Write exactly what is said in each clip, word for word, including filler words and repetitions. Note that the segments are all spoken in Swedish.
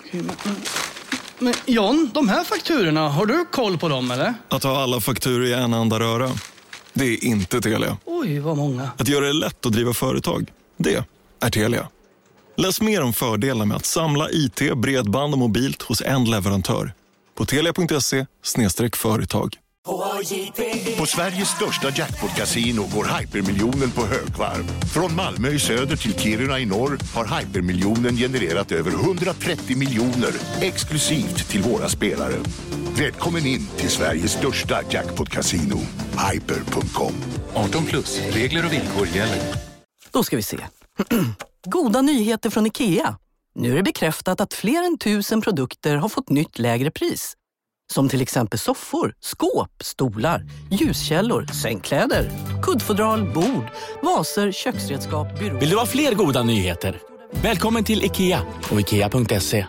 Men, men John, de här fakturorna, har du koll på dem eller? Att ha alla fakturor i en enda röra, det är inte Telia. Oj, vad många. Att göra det lätt att driva företag, det är Telia. Läs mer om fördelarna med att samla I T, bredband och mobilt hos en leverantör på telia punkt se slash företag. På Sveriges största jackpot-casino går hypermiljonen på högvarv. Från Malmö i söder till Kiruna i norr har hypermiljonen genererat över hundratrettio miljoner exklusivt till våra spelare. Välkommen in till Sveriges största jackpot-casino, hyper punkt com. arton plus, regler och villkor gäller. Då ska vi se. Goda nyheter från IKEA. Nu är det bekräftat att fler än tusen produkter har fått nytt lägre pris. Som till exempel soffor, skåp, stolar, ljuskällor, sängkläder, kuddfodral, bord, vaser, köksredskap, byråer. Vill du ha fler goda nyheter? Välkommen till IKEA och ikea punkt se.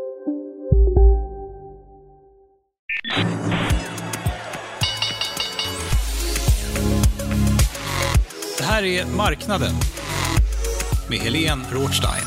Det här är Marknaden med Helene Rothstein.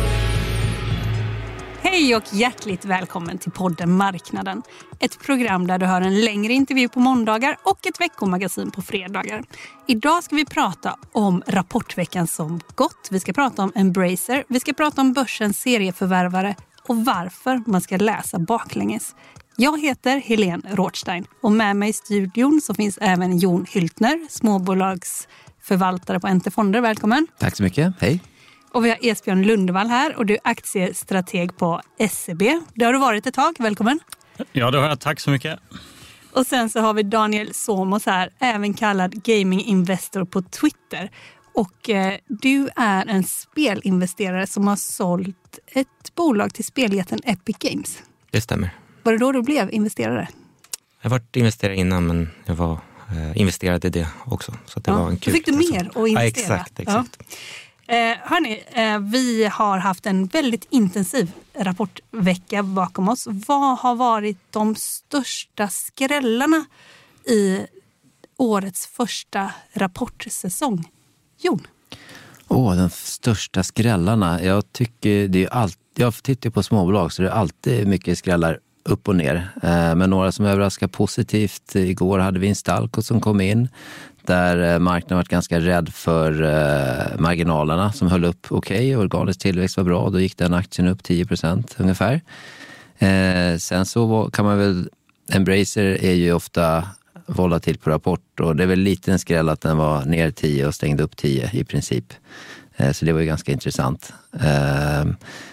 Hej och hjärtligt välkommen till podden Marknaden. Ett program där du hör en längre intervju på måndagar och ett veckomagasin på fredagar. Idag ska vi prata om rapportveckan som gått. Vi ska prata om Embracer. Vi ska prata om börsens serieförvärvare och varför man ska läsa baklänges. Jag heter Helene Rothstein och med mig i studion så finns även Jon Hyltner, småbolagsförvaltare på Ente Fonder. Välkommen. Tack så mycket. Hej. Och vi har Esbjörn Lundevall här och du är aktiestrateg på S E B. Det har du varit ett tag. Välkommen. Ja, det har jag. Tack så mycket. Och sen så har vi Daniel Somos här, även kallad gaming-investor på Twitter. Och eh, du är en spelinvesterare som har sålt ett bolag till speljätten Epic Games. Det stämmer. Var det då du blev investerare? Jag har varit investerare innan, men jag var eh, investerad i det också. Så att det ja, var en kul. Då fick du mer att investera. Ja, exakt, exakt. Ja. Eh, hörni, eh, vi har haft en väldigt intensiv rapportvecka bakom oss. Vad har varit de största skrällarna i årets första rapportsäsong? Jon? Åh, oh, de största skrällarna. Jag tycker det är allt. Jag tittar på småbolag så det är alltid mycket skrällar upp och ner. Eh, men några som överraskar positivt. Igår hade vi Instalco som kom in. Där marknaden varit ganska rädd för eh, marginalerna som höll upp okej. Okay. Organisk tillväxt var bra. Då gick den aktien upp tio procent ungefär. Eh, sen så var, kan man väl... Embracer är ju ofta volatil på rapport. Och det är väl lite en skräll att den var ner tio och stängde upp tio i princip. Eh, så det var ju ganska intressant. Eh,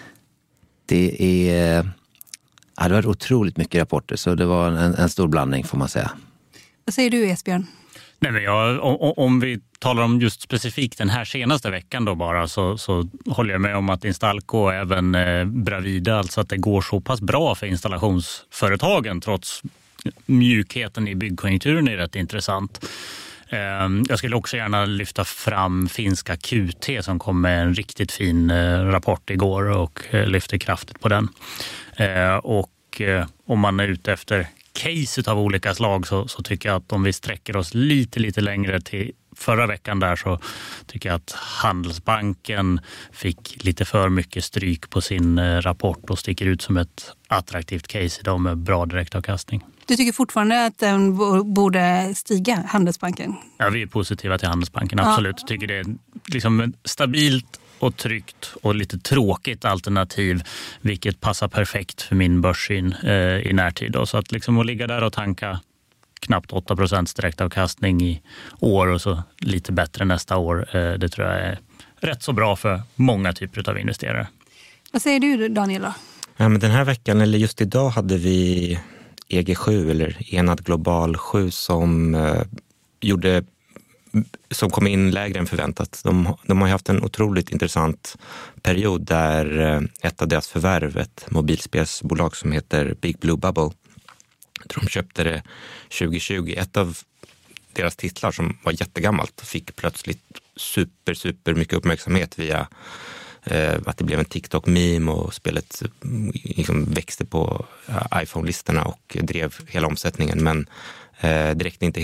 det är... Ja, det var otroligt mycket rapporter. Så det var en, en stor blandning får man säga. Vad säger du, Esbjörn? Nej, men jag, om, om vi talar om just specifikt den här senaste veckan då bara så, så håller jag med om att Instalco och även eh, Bravida, alltså att det går så pass bra för installationsföretagen trots mjukheten i byggkonjunkturen är rätt intressant. Eh, jag skulle också gärna lyfta fram finska Q T som kom med en riktigt fin eh, rapport igår och eh, lyfter kraftigt på den. Eh, och eh, om man är ute efter case av olika slag så, så tycker jag att om vi sträcker oss lite lite längre till förra veckan där så tycker jag att Handelsbanken fick lite för mycket stryk på sin eh, rapport och sticker ut som ett attraktivt case idag med bra direktavkastning. Du tycker fortfarande att den borde stiga, Handelsbanken? Ja, vi är positiva till Handelsbanken, absolut. Ja. Tycker det är liksom stabilt och tryggt och lite tråkigt alternativ, vilket passar perfekt för min börssyn eh, i närtid. Då. Så att liksom att ligga där och tanka knappt åtta procent direktavkastning i år och så lite bättre nästa år, eh, det tror jag är rätt så bra för många typer av investerare. Vad säger du, Daniel? Ja, men den här veckan, eller just idag, hade vi E G sju eller Enad Global sju som eh, gjorde som kom in lägre än förväntat. De, de har haft en otroligt intressant period där ett av deras förvärv, ett mobilspelsbolag som heter Big Blue Bubble, jag tror de köpte det tjugo tjugo. Ett av deras titlar som var jättegammalt fick plötsligt super, super mycket uppmärksamhet via eh, att det blev en TikTok-meme och spelet liksom växte på iPhone-listorna och drev hela omsättningen. Men eh, det räckte inte hela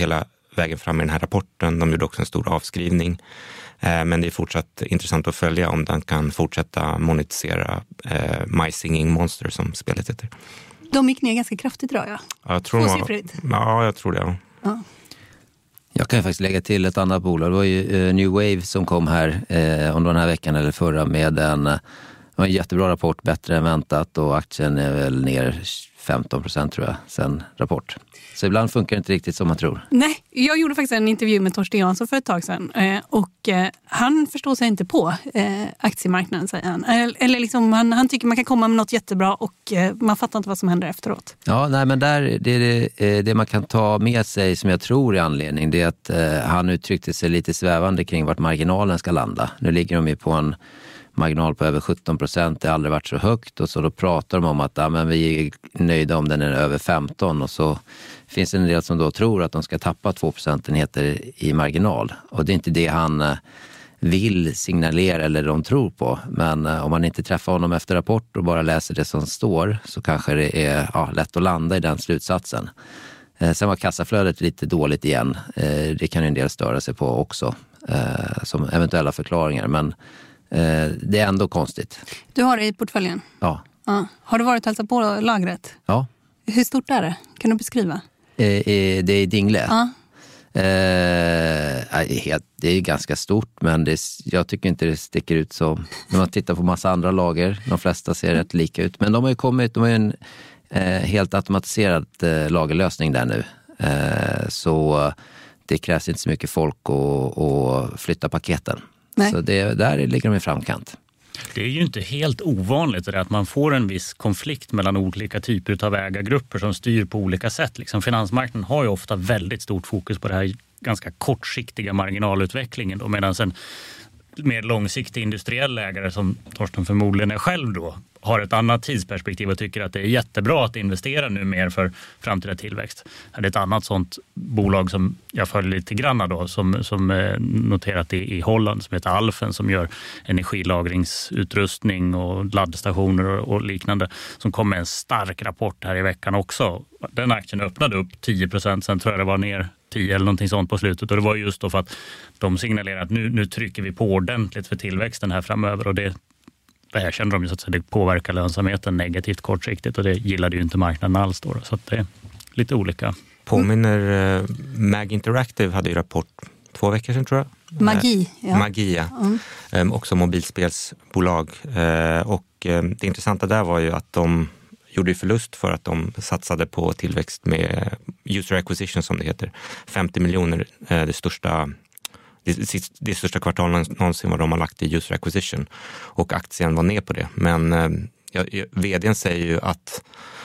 vägen fram i den här rapporten. De gjorde också en stor avskrivning. Men det är fortsatt intressant att följa om den kan fortsätta monetisera eh, My Singing Monster som spelet heter. De gick ner ganska kraftigt idag, ja. ja jag tror Tvåsiffrigt. Ja, jag tror det. Ja. Ja. Jag kan faktiskt lägga till ett annat bolag. Det var ju eh, New Wave som kom här eh, om den här veckan eller förra med en, en jättebra rapport, bättre än väntat, och aktien är väl ner femton procent tror jag sen rapport. Så ibland funkar det inte riktigt som man tror. Nej, jag gjorde faktiskt en intervju med Torsten Jansson för ett tag sedan och han förstår sig inte på aktiemarknaden, säger han. Eller liksom, han, han tycker man kan komma med något jättebra och man fattar inte vad som händer efteråt. Ja, nej, men där, det, det, det man kan ta med sig som jag tror är anledning, det är att eh, han uttryckte sig lite svävande kring vart marginalen ska landa. Nu ligger de ju på en marginal på över sjutton procent, det har aldrig varit så högt, och så då pratar de om att ja, men vi är nöjda om den är över femton, och så finns det en del som då tror att de ska tappa två procentenheter i marginal, och det är inte det han vill signalera eller de tror på, men om man inte träffar honom efter rapport och bara läser det som står, så kanske det är ja, lätt att landa i den slutsatsen. Sen var kassaflödet lite dåligt igen, det kan ju en del störa sig på också som eventuella förklaringar, men det är ändå konstigt. Du har det i portföljen? Ja. Ja. Har du varit och hälsat på lagret? Ja. Hur stort är det? Kan du beskriva? Det är Dingle. Ja. Det är ganska stort, men det, jag tycker inte det sticker ut så. När man tittar på massa andra lager, de flesta ser rätt lika ut. Men de har ju kommit, de har ju en helt automatiserad lagerlösning där nu. Så det krävs inte så mycket folk att flytta paketen. Nej. Så det, där ligger de i framkant. Det är ju inte helt ovanligt det att man får en viss konflikt mellan olika typer av ägargrupper som styr på olika sätt. Liksom finansmarknaden har ju ofta väldigt stort fokus på det här ganska kortsiktiga marginalutvecklingen, och medan en mer långsiktig industriell ägare som Torsten förmodligen är själv då har ett annat tidsperspektiv och tycker att det är jättebra att investera nu mer för framtida tillväxt. Det är ett annat sånt bolag som jag följer lite grann då, som, som noterat i, i Holland, som heter Alfen, som gör energilagringsutrustning och laddstationer och, och liknande, som kom med en stark rapport här i veckan också. Den aktien öppnade upp tio procent, sen tror jag det var ner tio eller någonting sånt på slutet, och det var just då för att de signalerar att nu, nu trycker vi på ordentligt för tillväxten här framöver, och det Det här känner de ju så att det påverkar lönsamheten negativt kortsiktigt, och det gillade ju inte marknaden alls då. Så att det är lite olika. Påminner uh, Mag Interactive hade ju rapport två veckor sedan tror jag. Magi. Ja. Magi, ja. Mm. Um, också mobilspelsbolag. Uh, och um, det intressanta där var ju att de gjorde förlust för att de satsade på tillväxt med user acquisition som det heter. femtio miljoner, uh, det största Det, det största kvartalet någonsin vad de har lagt i user acquisition, och aktien var ner på det. Men eh, vdn säger ju att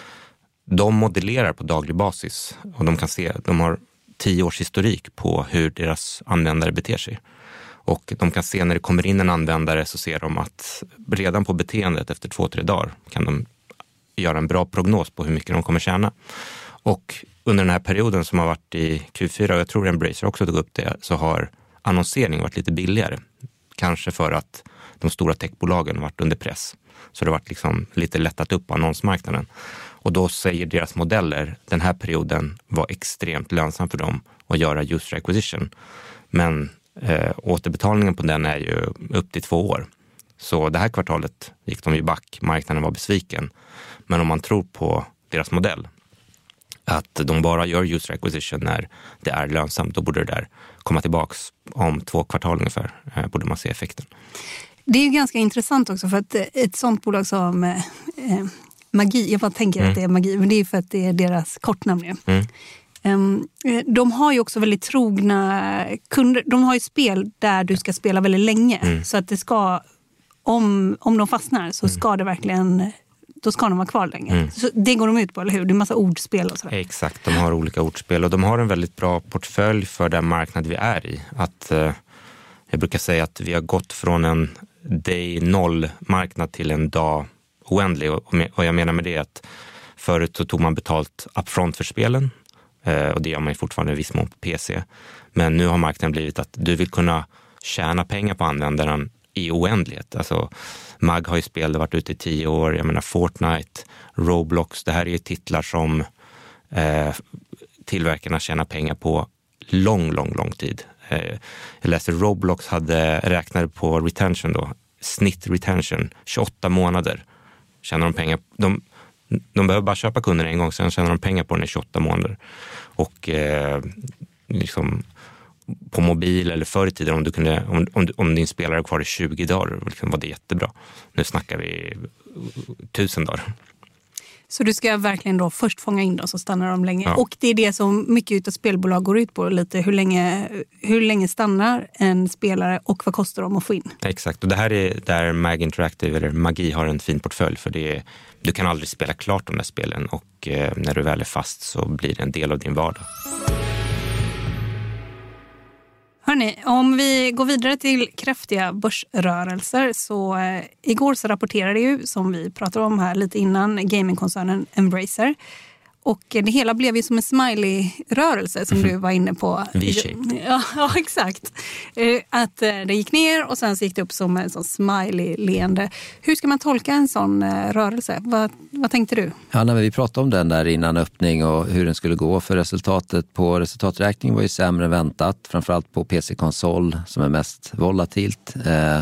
de modellerar på daglig basis, och de kan se, de har tio års historik på hur deras användare beter sig. Och de kan se när det kommer in en användare, så ser de att redan på beteendet efter två, tre dagar kan de göra en bra prognos på hur mycket de kommer tjäna. Och under den här perioden som har varit i Q fyra, och jag tror Embracer också tog upp det, så har annonsering varit lite billigare. Kanske för att de stora techbolagen varit under press. Så det har varit liksom lite lättat upp på annonsmarknaden. Och då säger deras modeller, den här perioden var extremt lönsam för dem att göra user acquisition. Men eh, återbetalningen på den är ju upp till två år. Så det här kvartalet gick de ju back, marknaden var besviken. Men om man tror på deras modell, att de bara gör user acquisition när det är lönsamt, då borde det där komma tillbaks om två kvartal ungefär, eh, borde man se effekten. Det är ju ganska intressant också, för att ett sånt bolag som eh, Magi, jag bara tänker mm. att det är Magi, men det är för att det är deras kortnamn ju. Mm. Um, de har ju också väldigt trogna kunder, de har ju spel där du ska spela väldigt länge, mm. så att det ska, om, om de fastnar så ska mm. det verkligen, då ska de vara kvar länge. Mm. Så det går de ut på, eller hur? Det är en massa ordspel och sådär. Exakt, de har olika ordspel, och de har en väldigt bra portfölj för den marknad vi är i. Att, eh, jag brukar säga att vi har gått från en day noll marknad till en dag oändlig. Och, och jag menar med det att förut så tog man betalt upfront för spelen, eh, och det gör man ju fortfarande i viss mån på P C. Men nu har marknaden blivit att du vill kunna tjäna pengar på användaren i oändlighet. Alltså Mag har ju spel, det har varit ute i tio år. Jag menar Fortnite, Roblox, det här är ju titlar som eh, tillverkarna tjänar pengar på lång, lång, lång tid. Jag läste Roblox hade räknat på retention då, snitt retention, tjugoåtta månader tjänar de pengar. De, de behöver bara köpa kunder en gång, sen tjänar de pengar på den i tjugoåtta månader. Och eh, liksom på mobil eller förr i tiden om, du kunde, om, om, om din spelare är kvar i tjugo dagar liksom var det jättebra. Nu snackar vi tusen dagar. Så du ska verkligen då först fånga in dem så stannar de länge. Ja. Och det är det som mycket av spelbolag går ut på lite. Hur länge, hur länge stannar en spelare och vad kostar de att få in? Exakt, och det här är där Mag Interactive eller Magi har en fin portfölj. För det är, du kan aldrig spela klart de där spelen och eh, när du väl är fast så blir det en del av din vardag. Hörrni, om vi går vidare till kraftiga börsrörelser så eh, igår så rapporterade ju, som vi pratade om här lite innan, gamingkoncernen Embracer. Och det hela blev ju som en smiley-rörelse som du var inne på. V-shaped. Ja, ja, exakt. Att det gick ner och sen så gick det upp som en sån smiley-leende. Hur ska man tolka en sån rörelse? Vad, vad tänkte du? Ja, när vi pratade om den där innan öppning och hur den skulle gå, för resultatet på resultaträkningen var ju sämre än väntat. Framförallt på P C-konsol som är mest volatilt. Eh,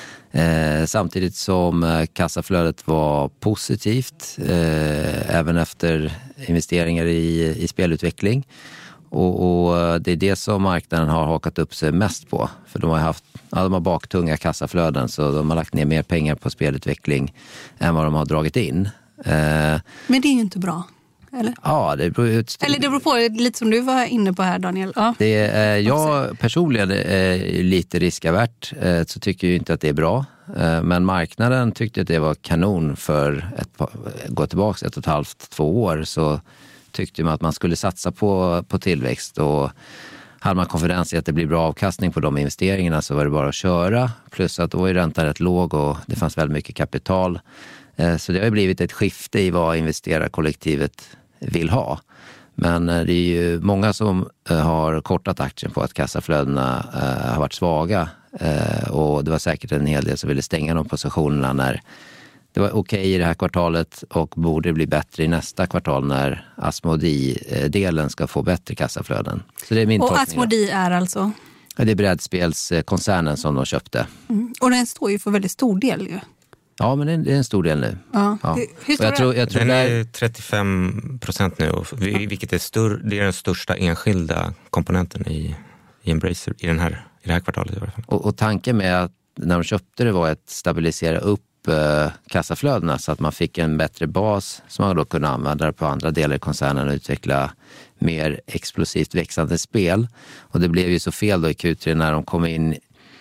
Eh, samtidigt som eh, kassaflödet var positivt eh, även efter investeringar i, i spelutveckling. Och, och det är det som marknaden har hakat upp sig mest på. För de har haft, ja, de har baktunga kassaflöden så de har lagt ner mer pengar på spelutveckling än vad de har dragit in. Eh, Men det är ju inte bra. Eller? Ja, det beror, Eller det beror på, lite som du var inne på här, Daniel. Ja. Det är, jag personligen är lite riskavärt, så tycker jag inte att det är bra. Men marknaden tyckte att det var kanon för ett par, gå tillbaka ett och ett halvt, två år. Så tyckte man att man skulle satsa på, på tillväxt. Och hade man konfidens i att det blir bra avkastning på de investeringarna så var det bara att köra. Plus att då är räntan rätt låg och det fanns väldigt mycket kapital. Så det har blivit ett skifte i vad investerarkollektivet vill ha. Men det är ju många som har kortat aktien på att kassaflödena har varit svaga. Och det var säkert en hel del som ville stänga de positionerna när det var okej i det här kvartalet och borde bli bättre i nästa kvartal när Asmodee-delen ska få bättre kassaflöden. Så det är min och tolkning. Asmodee är alltså? Ja, det är brädspelskoncernen som de köpte. Mm. Och den står ju för väldigt stor del ju. Ja, men det är en stor del nu. Ja. Ja. Hur, hur och jag tror, jag tror den där... är trettiofem procent nu, vilket är, större, det är den största enskilda komponenten i, i Embracer i, den här, i det här kvartalet i alla fall. Och, och tanken med att när de köpte det var att stabilisera upp eh, kassaflödena så att man fick en bättre bas som man då kunde använda på andra delar i koncernen och utveckla mer explosivt växande spel. Och det blev ju så fel då i Q tre när de kom in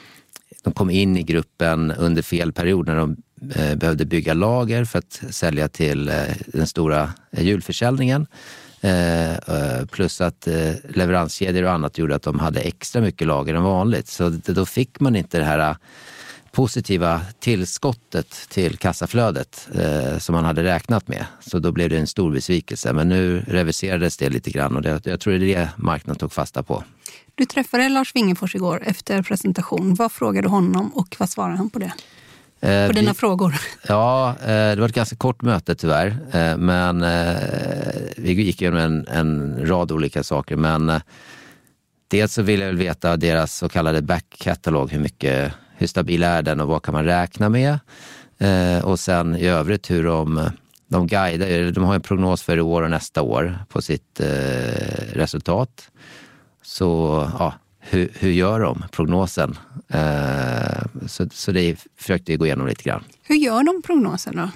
De kom in i gruppen under fel period när de eh, behövde bygga lager för att sälja till eh, den stora eh, julförsäljningen. Eh, eh, plus att eh, leveranskedjor och annat gjorde att de hade extra mycket lager än vanligt. Så det, då fick man inte det här positiva tillskottet till kassaflödet eh, som man hade räknat med. Så då blev det en stor besvikelse. Men nu reviserades det lite grann och det, jag tror det är det marknaden tog fasta på. Du träffade Lars Wingefors igår efter presentation. Vad frågade du honom och vad svarade han på det? Eh, på dina vi, frågor? Ja, eh, det var ett ganska kort möte tyvärr. Eh, men eh, vi gick igenom en, en rad olika saker. Men eh, dels så vill jag väl veta deras så kallade back-katalog. Hur mycket, hur stabil är den och vad kan man räkna med? Eh, och sen i övrigt hur de, de guidar. De har en prognos för i år och nästa år på sitt eh, resultat. Så ja, hur, hur gör de prognosen? Eh, så, så det försökte jag gå igenom lite grann. Hur gör de prognosen då?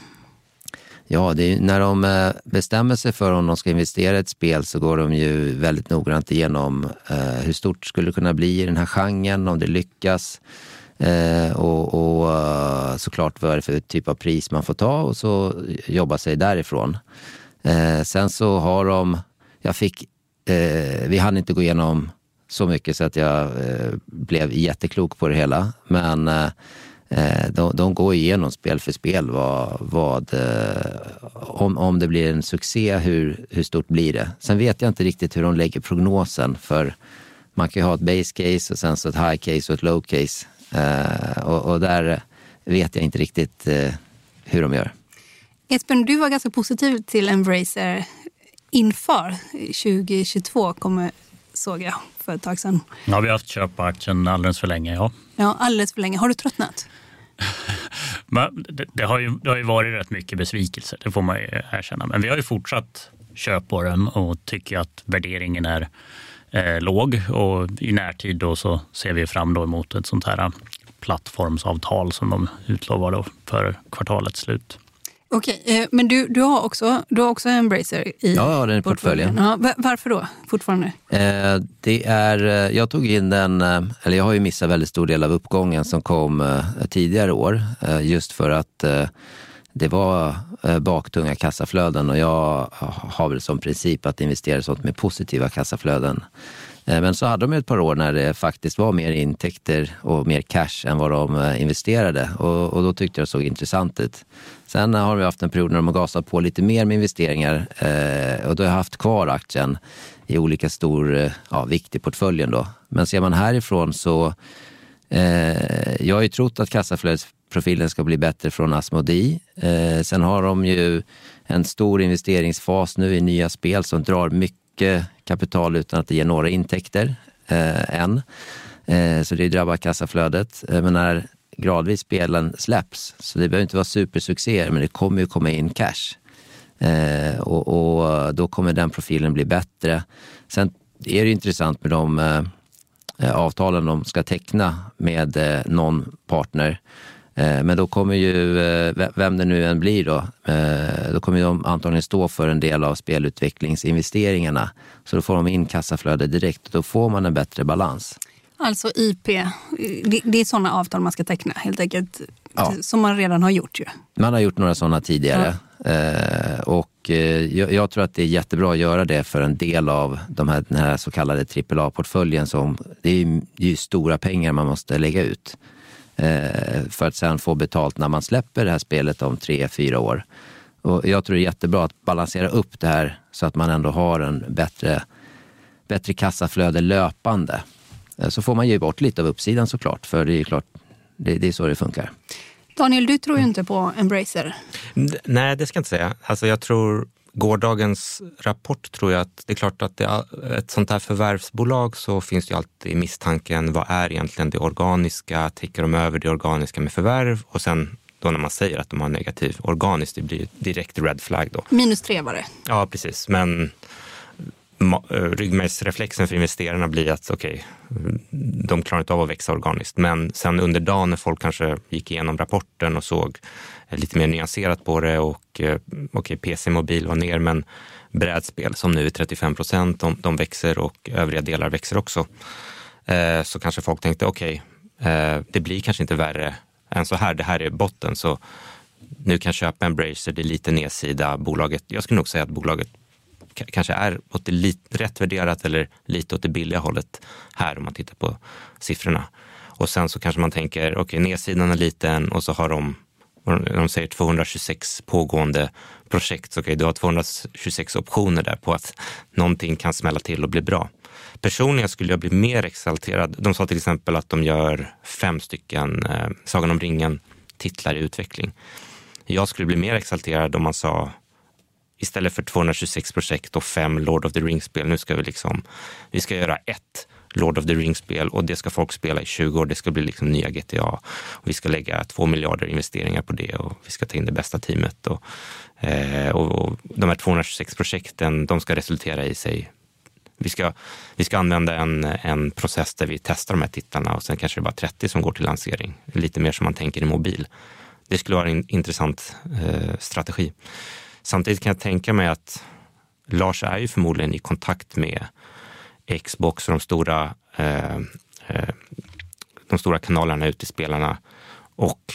Ja, det är, när de bestämmer sig för om de ska investera i ett spel så går de ju väldigt noggrant igenom eh, hur stort skulle det kunna bli i den här genren, om det lyckas. Eh, och, och såklart vad är det för typ av pris man får ta och så jobba sig därifrån. Eh, sen så har de, jag fick Eh, vi hann inte gå igenom så mycket så att jag eh, blev jätteklok på det hela. Men eh, de, de går igenom spel för spel vad, vad, eh, om, om det blir en succé, hur, hur stort blir det. Sen vet jag inte riktigt hur de lägger prognosen för man kan ju ha ett base case och sen så ett high case och ett low case. Eh, och, och där vet jag inte riktigt eh, hur de gör. Espen, du var ganska positiv till Embracer inför tjugo tjugotvå kommer såg jag för ett tag sedan. Ja, vi har haft köp på aktien alldeles för länge, ja. Ja, alldeles för länge. Har du tröttnat? Men det, det, har ju, det har ju varit rätt mycket besvikelse, det får man ju erkänna. Men vi har ju fortsatt köp på den och tycker att värderingen är eh, låg. Och i närtid då så ser vi fram då emot ett sånt här plattformsavtal som de utlovar då för kvartalets slut. Okej, eh, men du, du, har också, du har också Embracer i ja, den i portföljen. Ja, varför då fortfarande? Eh, det är, jag tog in den, eller jag har ju missat väldigt stor del av uppgången som kom eh, tidigare år. Eh, just för att eh, det var eh, baktunga kassaflöden och jag har väl som princip att investera i sånt med positiva kassaflöden. Eh, men så hade de ett par år när det faktiskt var mer intäkter och mer cash än vad de eh, investerade. Och, och då tyckte jag det såg intressant ut. Sen har vi haft en period när de har gasat på lite mer med investeringar eh, och då har jag haft kvar aktien i olika stor, ja, viktig portföljen då. Men ser man härifrån så, eh, jag har ju trott att kassaflödesprofilen ska bli bättre från Asmodee. Eh, sen har de ju en stor investeringsfas nu i nya spel som drar mycket kapital utan att det ger några intäkter eh, än. Eh, så det drabbar kassaflödet. Eh, men när gradvis spelen släpps, så det behöver inte vara supersuccéer, men det kommer ju komma in cash. Eh, och, och då kommer den profilen bli bättre. Sen är det intressant med de eh, avtalen de ska teckna med eh, någon partner. Eh, men då kommer ju, eh, vem det nu än blir då, eh, då kommer de antagligen stå för en del av spelutvecklingsinvesteringarna. Så då får de in kassaflöde direkt och då får man en bättre balans. Alltså I P, det, det är sådana avtal man ska teckna helt enkelt, ja. Som man redan har gjort ju. Man har gjort några sådana tidigare ja. eh, och eh, jag, jag tror att det är jättebra att göra det för en del av de här, den här så kallade trippel A-portföljen som det är ju, det är ju stora pengar man måste lägga ut eh, för att sen få betalt när man släpper det här spelet om tre, fyra år. Och jag tror det är jättebra att balansera upp det här så att man ändå har en bättre, bättre kassaflöde löpande. Så får man ge bort lite av uppsidan såklart, för det är klart, det, det är så det funkar. Daniel, du tror ju inte på Embracer. Nej, det ska jag inte säga. Alltså jag tror, gårdagens rapport tror jag att det är klart att det är ett sånt här förvärvsbolag så finns det ju alltid misstanken, vad är egentligen det organiska, täcker de över det organiska med förvärv och sen då när man säger att de har negativ organiskt, det blir direkt red flag då. Minus tre var det. Ja, precis, men ryggmärgsreflexen för investerarna blir att okej, okay, de klarar inte av att växa organiskt. Men sen under dagen när folk kanske gick igenom rapporten och såg lite mer nyanserat på det och okej, okay, P C-mobil var ner men brädspel som nu är trettiofem procent, de, de växer och övriga delar växer också. Eh, så kanske folk tänkte okej, okay, eh, det blir kanske inte värre än så här, det här är botten så nu kan jag köpa Embracer, det är lite nedsida bolaget. Jag skulle nog säga att bolaget kanske är åt det lite rätt värderat eller lite åt det billiga hållet här om man tittar på siffrorna. Och sen så kanske man tänker, okej, okay, nedsidan är liten och så har de, de säger tvåhundratjugosex pågående projekt. Så okej, okay, du har tvåhundratjugosex optioner där på att någonting kan smälla till och bli bra. Personligen skulle jag bli mer exalterad. De sa till exempel att de gör fem stycken eh, Sagan om ringen titlar i utveckling. Jag skulle bli mer exalterad om man sa istället för tvåhundratjugosex projekt och fem Lord of the Rings-spel, nu ska vi liksom, vi ska göra ett Lord of the Rings-spel och det ska folk spela i tjugo år, det ska bli liksom nya G T A. Och vi ska lägga två miljarder investeringar på det och vi ska ta in det bästa teamet. Och, eh, och, och de här tvåhundratjugosex projekten, de ska resultera i sig. Vi ska, vi ska använda en, en process där vi testar de här titlarna och sen kanske det är bara trettio som går till lansering. Lite mer som man tänker i mobil. Det skulle vara en intressant eh, strategi. Samtidigt kan jag tänka mig att Lars är ju förmodligen i kontakt med Xbox och de stora, eh, eh, de stora kanalerna ute i spelarna. Och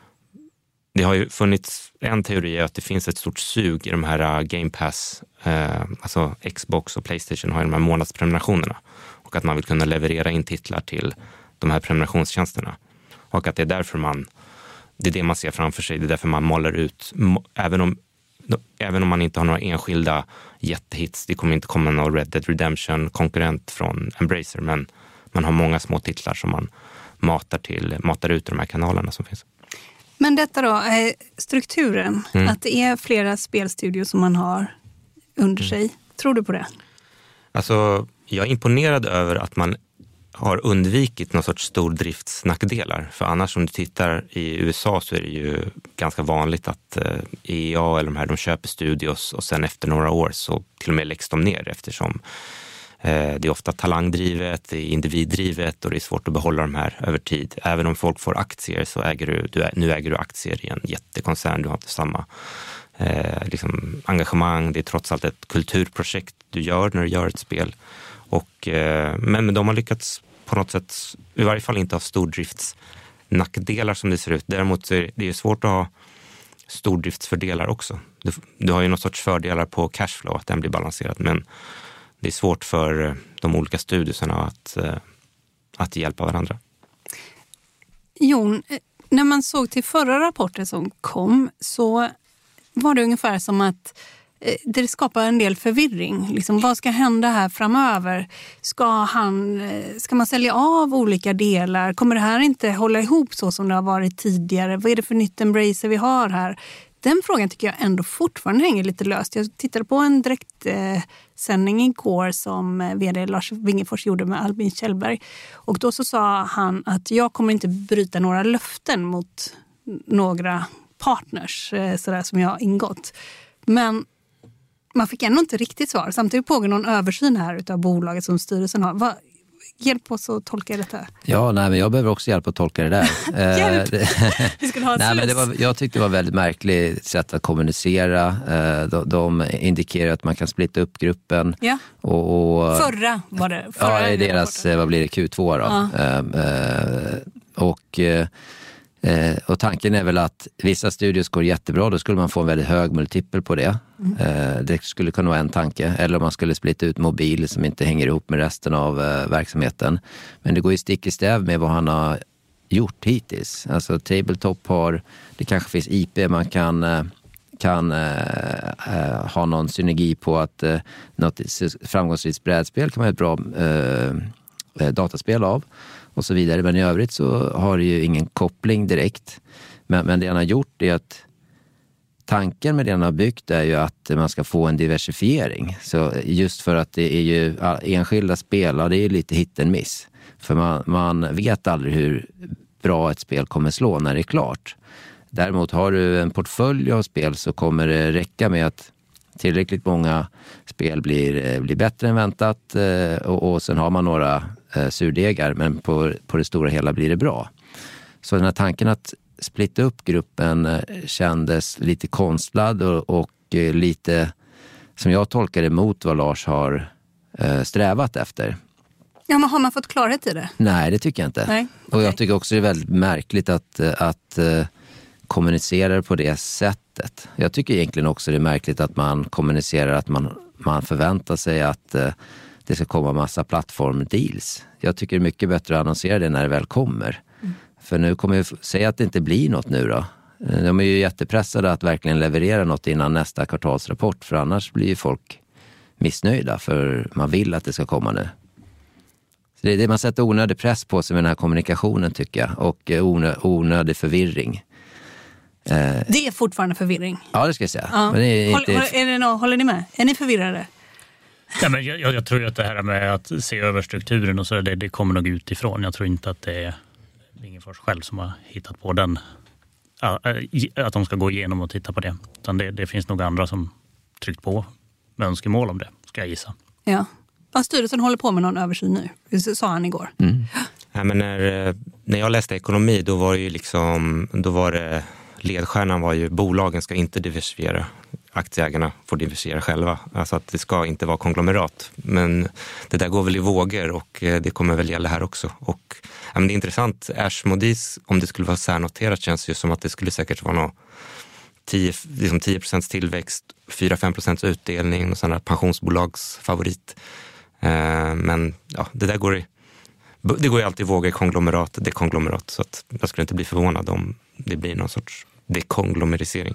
det har ju funnits en teori att det finns ett stort sug i de här Game Pass, eh, alltså Xbox och PlayStation har ju de här månadsprenumerationerna. Och att man vill kunna leverera in titlar till de här prenumerationstjänsterna. Och att det är därför man, det är det man ser framför sig, det är därför man målar ut, även om Även om man inte har några enskilda jättehits, det kommer inte komma någon Red Dead Redemption konkurrent från Embracer, men man har många små titlar som man matar till, matar ut i de här kanalerna som finns. Men detta då, strukturen, mm. att det är flera spelstudios som man har under sig, tror du på det? Alltså, jag är imponerad över att man har undvikit någon sorts stordriftsnackdelar. För annars om du tittar i U S A så är det ju ganska vanligt att eh, E A eller de här, de köper studios och sen efter några år så till och med läggs de ner eftersom eh, det är ofta talangdrivet, det är individdrivet och det är svårt att behålla de här över tid. Även om folk får aktier så äger du, du nu äger du aktier i en jättekoncern, du har inte samma eh, liksom engagemang. Det är trots allt ett kulturprojekt du gör när du gör ett spel. Och, eh, men de har lyckats på något sätt, i varje fall inte ha stordriftsnackdelar som det ser ut. Däremot är det svårt att ha stordriftsfördelar också. Du, du har ju någon sorts fördelar på cashflow, att den blir balanserad. Men det är svårt för de olika studierna att, att hjälpa varandra. Jon, när man såg till förra rapporten som kom så var det ungefär som att det skapar en del förvirring. Liksom, vad ska hända här framöver? Ska, han, ska man sälja av olika delar? Kommer det här inte hålla ihop så som det har varit tidigare? Vad är det för nytt Embracer vi har här? Den frågan tycker jag ändå fortfarande hänger lite löst. Jag tittade på en direktsändning eh, igår som vd Lars Wingefors gjorde med Albin Kjellberg. Och då så sa han att jag kommer inte bryta några löften mot några partners eh, sådär som jag har ingått. Men man fick ändå inte riktigt svar. Samtidigt pågår någon översyn här utav bolaget som styrelsen har. Vad, hjälp oss att tolka detta. Ja, nej, men jag behöver också hjälp att tolka det där. Hjälp! Vi skulle ha ett nej, men det var, jag tyckte det var väldigt märkligt sätt att kommunicera. De, de indikerar att man kan splitta upp gruppen. Ja. Och, och, förra var det. Förra ja, i deras, vad blir det, Q två då. Ja. Och... Eh, och tanken är väl att vissa studios går jättebra, då skulle man få en väldigt hög multipel på det. Mm. Eh, det skulle kunna vara en tanke. Eller om man skulle splitta ut mobil som inte hänger ihop med resten av eh, verksamheten. Men det går ju stick i stäv med vad han har gjort hittills. Alltså Tabletop har, det kanske finns I P man kan, eh, kan eh, eh, ha någon synergi på att eh, något framgångsrikt brädspel kan man ha ett bra eh, dataspel av. Och så vidare. Men i övrigt så har det ju ingen koppling direkt. Men, men det han har gjort är att tanken med det han har byggt är ju att man ska få en diversifiering. Så just för att det är ju enskilda spelare, det är lite hit and miss. För man, man vet aldrig hur bra ett spel kommer slå när det är klart. Däremot har du en portfölj av spel så kommer det räcka med att tillräckligt många spel blir, blir bättre än väntat och, och sen har man några eh, surdegar, men på, på det stora hela blir det bra. Så den här tanken att splitta upp gruppen eh, kändes lite konstlad och, och eh, lite, som jag tolkar det, mot vad Lars har eh, strävat efter. Ja, men har man fått klarhet i det? Nej, det tycker jag inte. Nej, okay. Och jag tycker också det är väldigt märkligt att, att eh, kommunicerar på det sättet. Jag tycker egentligen också det är märkligt att man kommunicerar att man, man förväntar sig att eh, det ska komma massa plattformdeals. Jag tycker det är mycket bättre att annonsera det när det väl kommer. Mm. För nu kommer jag säga att det inte blir något nu då. De är ju jättepressade att verkligen leverera något innan nästa kvartalsrapport, för annars blir ju folk missnöjda, för man vill att det ska komma nu. Så det är det, man sätter onödig press på sig med den här kommunikationen tycker jag, och onö, onödig förvirring. Det är fortfarande förvirring. Ja, det ska jag säga. Ja. Men det är inte... håller, är det no, håller ni med? Är ni förvirrade? Ja, men jag, jag tror att det här med att se över strukturen och så, det, det kommer nog utifrån. Jag tror inte att det är Wingefors själv som har hittat på den. Att de ska gå igenom och titta på det. Utan det, det finns nog andra som tryckt på med önskemål om det, ska jag gissa. Ja. Ja, styrelsen håller på med någon översyn nu, det sa han igår. Mm. Ja, men när, när jag läste ekonomi, då var det ju liksom, då var det, ledstjärnan var ju bolagen ska inte diversifiera. Aktieägarna får diversifiera själva. Alltså att det ska inte vara konglomerat. Men det där går väl i vågor och det kommer väl gälla här också. Och ja, men det är intressant. Ashmodis, om det skulle vara särnoterat, känns ju som att det skulle säkert vara något tio, liksom tio procent tillväxt, fyra till fem procent utdelning och sådana pensionsbolagsfavorit. Eh, men ja, det där går i, det går ju alltid i vågor i konglomerat, det är konglomerat. Så att jag skulle inte bli förvånad om det blir någon sorts dekonglomerisering.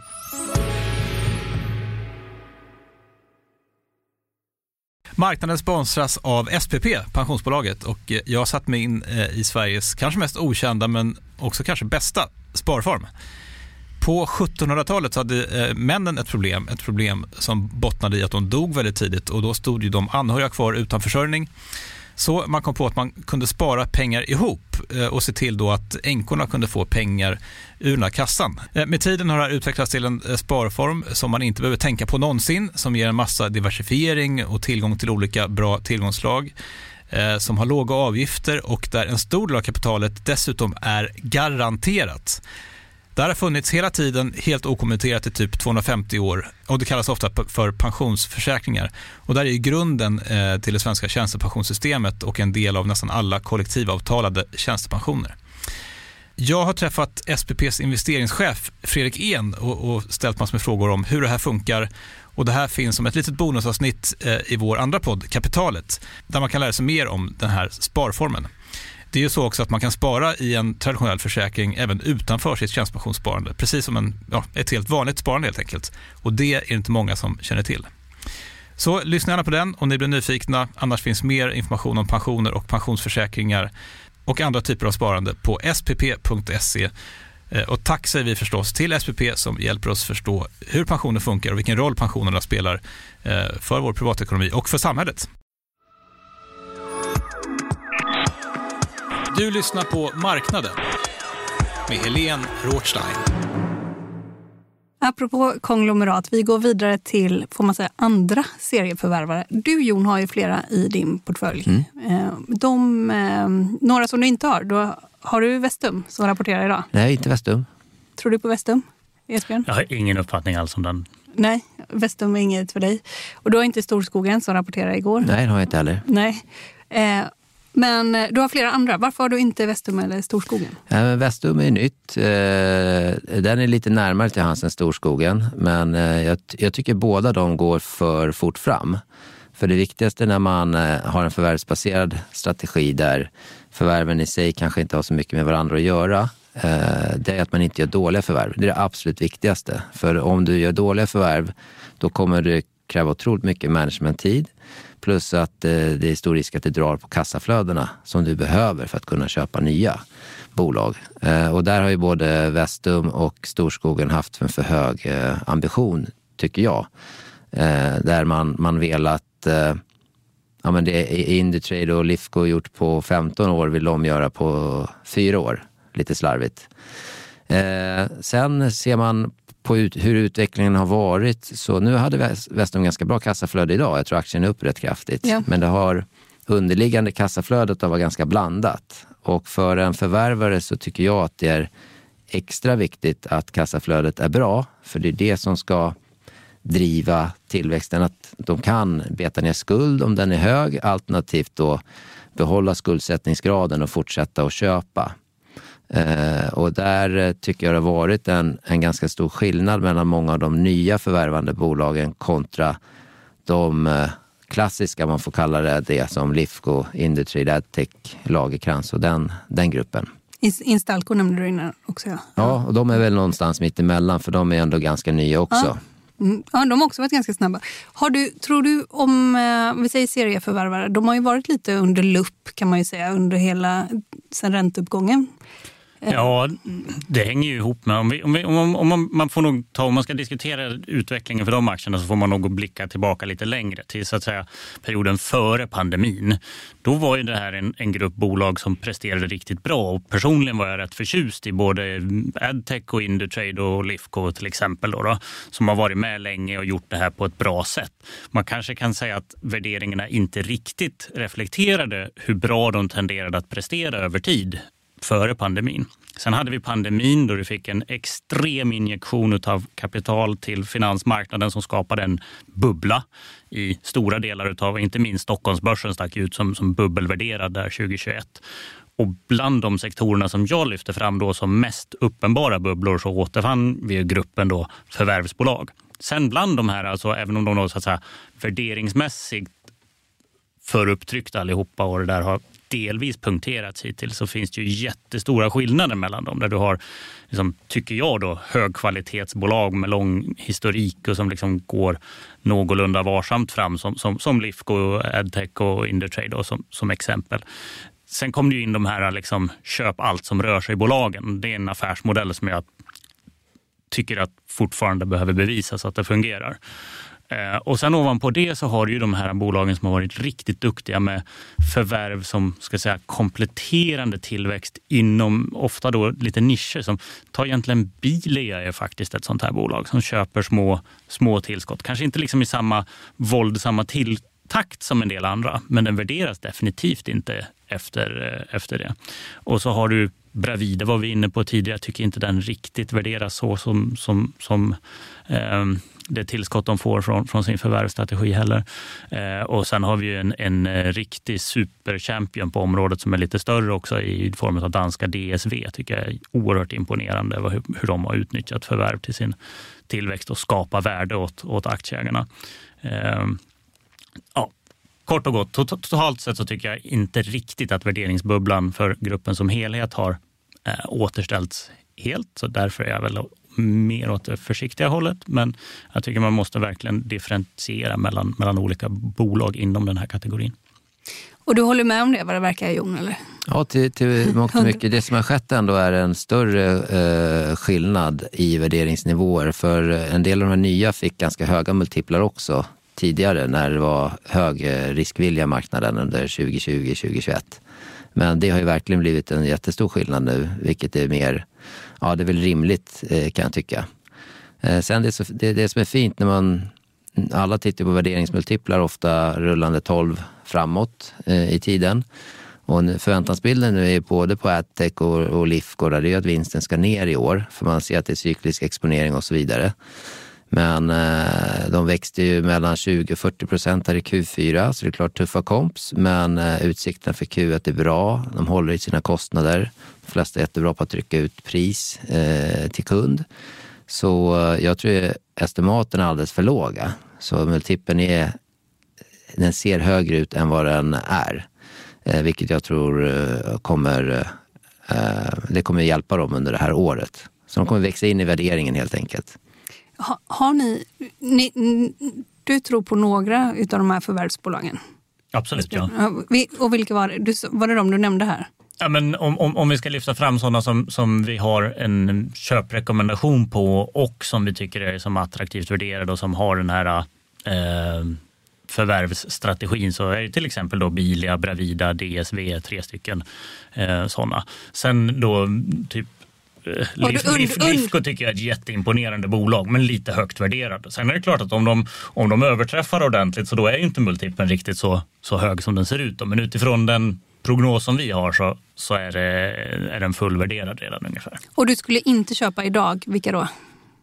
Marknaden sponsras av S P P, pensionsbolaget, och jag har satt mig in i Sveriges kanske mest okända men också kanske bästa sparform. På sjuttonhundratalet så hade eh, männen ett problem, ett problem som bottnade i att de dog väldigt tidigt och då stod ju de anhöriga kvar utan försörjning. Så man kom på att man kunde spara pengar ihop eh, och se till då att änkorna kunde få pengar ur den här kassan. Eh, med tiden har det här utvecklats till en eh, sparform som man inte behöver tänka på någonsin, som ger en massa diversifiering och tillgång till olika bra tillgångslag, eh, som har låga avgifter och där en stor del av kapitalet dessutom är garanterat. Det har funnits hela tiden helt okommenterat i typ tvåhundrafemtio år och det kallas ofta för pensionsförsäkringar. Och där är ju grunden eh, till det svenska tjänstepensionssystemet och en del av nästan alla kollektivavtalade tjänstepensioner. Jag har träffat S P P:s investeringschef Fredrik En och, och ställt massor med frågor om hur det här funkar. Och det här finns som ett litet bonusavsnitt eh, i vår andra podd, Kapitalet, där man kan lära sig mer om den här sparformen. Det är ju så också att man kan spara i en traditionell försäkring även utanför sitt tjänstepensionssparande. Precis som en, ja, ett helt vanligt sparande helt enkelt. Och det är inte många som känner till. Så lyssna gärna på den om ni blir nyfikna. Annars finns mer information om pensioner och pensionsförsäkringar och andra typer av sparande på s p p punkt se. Och tack säger vi förstås till S P P som hjälper oss förstå hur pensioner funkar och vilken roll pensionerna spelar för vår privatekonomi och för samhället. Du lyssnar på Marknaden med Helene Rothstein. Apropå konglomerat, vi går vidare till, får man säga, andra serieförvärvare. Du, Jon, har ju flera i din portfölj. Mm. De, några som du inte har, då har du Vestum som rapporterar idag. Nej, inte Vestum. Tror du på Vestum, Esbjörn? Jag har ingen uppfattning alls om den. Nej, Vestum är inget för dig. Och du har inte Storskogen som rapporterade igår. Nej, det har jag inte heller. Nej, eh, men du har flera andra. Varför har du inte Vestum eller Storskogen? Ja, men Vestum är nytt. Den är lite närmare till hans än Storskogen. Men jag, jag tycker båda de går för fort fram. För det viktigaste när man har en förvärvsbaserad strategi där förvärven i sig kanske inte har så mycket med varandra att göra, det är att man inte gör dåliga förvärv. Det är det absolut viktigaste. För om du gör dåliga förvärv, då kommer det kräva otroligt mycket managementtid. Plus att eh, det är stor risk att det drar på kassaflödena som du behöver för att kunna köpa nya bolag. Eh, och där har ju både Vestum och Storskogen haft en för hög eh, ambition, tycker jag. Eh, där man, man velat, eh, ja men det är Indutrade och Lifco gjort på femton år, vill de göra på fyra år. Lite slarvigt. Eh, sen ser man på ut, hur utvecklingen har varit, så nu hade Vestum ganska bra kassaflöde idag. Jag tror aktien är upp rätt kraftigt. Ja. Men det har underliggande kassaflödet att vara ganska blandat. Och för en förvärvare så tycker jag att det är extra viktigt att kassaflödet är bra. För det är det som ska driva tillväxten. Att de kan beta ner skuld om den är hög. Alternativt då behålla skuldsättningsgraden och fortsätta att köpa. Uh, och där tycker jag det har varit en, en ganska stor skillnad mellan många av de nya förvärvande bolagen kontra de uh, klassiska, man får kalla det, det som Lifco, Indutrade, Adtech, Lagercrantz och den, den gruppen. Instalco nämnde du innan också. Ja. ja, och de är väl någonstans mitt emellan, för de är ändå ganska nya också. Ja. Mm. Ja, de har också varit ganska snabba. Har du, tror du om, eh, vi säger serieförvärvare, de har ju varit lite under lupp kan man ju säga under hela sen ränteuppgången. Ja, det hänger ju ihop med, om, vi, om, vi, om, om man, man får nog ta, om man ska diskutera utvecklingen för de aktierna så får man nog blicka tillbaka lite längre till så att säga perioden före pandemin. Då var ju det här en, en grupp bolag som presterade riktigt bra och personligen var jag rätt förtjust i både Adtech och Indutrade och Lifco till exempel då, då, som har varit med länge och gjort det här på ett bra sätt. Man kanske kan säga att värderingarna inte riktigt reflekterade hur bra de tenderade att prestera över tid före pandemin. Sen hade vi pandemin då du fick en extrem injektion av kapital till finansmarknaden som skapade en bubbla i stora delar av, inte minst Stockholmsbörsen stack ut som, som bubbelvärderad där tjugohundratjugoett. Och bland de sektorerna som jag lyfter fram då som mest uppenbara bubblor så återfann vi gruppen då förvärvsbolag. Sen bland de här, alltså även om de då så att säga värderingsmässigt förupptryckta allihopa och det där har delvis punkterats hittills, så finns det ju jättestora skillnader mellan dem där du har, liksom, tycker jag då, högkvalitetsbolag med lång historik och som liksom går någorlunda varsamt fram som, som, som Lifco, Adtech och Indutrade då, som, som exempel. Sen kom det ju in de här liksom, köp allt som rör sig i bolagen. Det är en affärsmodell som jag, tycker att fortfarande behöver bevisas att det fungerar. Eh, och sen ovanpå det så har du ju de här bolagen som har varit riktigt duktiga med förvärv som ska säga kompletterande tillväxt inom ofta då lite nischer som tar egentligen Bilia är faktiskt ett sånt här bolag som köper små, små tillskott. Kanske inte liksom i samma våldsamma tilltakt som en del andra, men den värderas definitivt inte efter, efter det. Och så har du Bravida var vi inne på tidigare. Jag tycker inte den riktigt värderas så som, som, som eh, det tillskott de får från, från sin förvärvsstrategi heller. Eh, och sen har vi ju en, en riktig superchampion på området som är lite större också i form av danska D S V. Tycker jag är oerhört imponerande över hur, hur de har utnyttjat förvärv till sin tillväxt och skapa värde åt, åt aktieägarna. Eh, ja. Kort och gott, totalt sett så tycker jag inte riktigt att värderingsbubblan för gruppen som helhet har äh, återställts helt. Så därför är jag väl mer åt det försiktiga hållet. Men jag tycker man måste verkligen differentiera mellan, mellan olika bolag inom den här kategorin. Och du håller med om det, vad det verkar, Jon, eller? Ja, till, till mångt och mycket. Det som har skett ändå är en större eh, skillnad i värderingsnivåer. För en del av de nya fick ganska höga multiplar också tidigare när det var hög riskvilja marknaden under tjugo tjugo tjugo tjugoett. Men det har ju verkligen blivit en jättestor skillnad nu, vilket är mer, ja det är väl rimligt kan jag tycka. Sen det, så, det, det som är fint när man, alla tittar på värderingsmultiplar ofta rullande tolv framåt i tiden. Och förväntansbilden nu är både på AdTech och, och Lifco där det är att vinsten ska ner i år, för man ser att det är cyklisk exponering och så vidare. Men eh, de växte ju mellan tjugo och fyrtio procent här i Q fyra, så det är klart tuffa komps. Men eh, utsikten för Q ett är bra, de håller i sina kostnader. De flesta är jättebra på att trycka ut pris eh, till kund. Så eh, jag tror estimaten är alldeles för låga. Så multipeln är, den ser högre ut än vad den är. Eh, vilket jag tror eh, kommer, eh, det kommer hjälpa dem under det här året. Så de kommer växa in i värderingen helt enkelt. Har, har ni, ni, du tror på några utav de här förvärvsbolagen? Absolut, ja. Och vilka var det? Du, var det de du nämnde här? Ja, men om, om, om vi ska lyfta fram sådana som, som vi har en köprekommendation på och som vi tycker är som attraktivt värderade och som har den här eh, förvärvsstrategin, så är det till exempel då Bilia, Bravida, D S V, tre stycken eh, sådana. Sen då typ Lifco tycker jag är ett jätteimponerande bolag, men lite högt värderade. Sen är det klart att om de, om de överträffar ordentligt, så då är ju inte multipeln riktigt så, så hög som den ser ut. Men utifrån den prognos som vi har så, så är, det, är den fullvärderad redan ungefär. Och du skulle inte köpa idag, vilka då?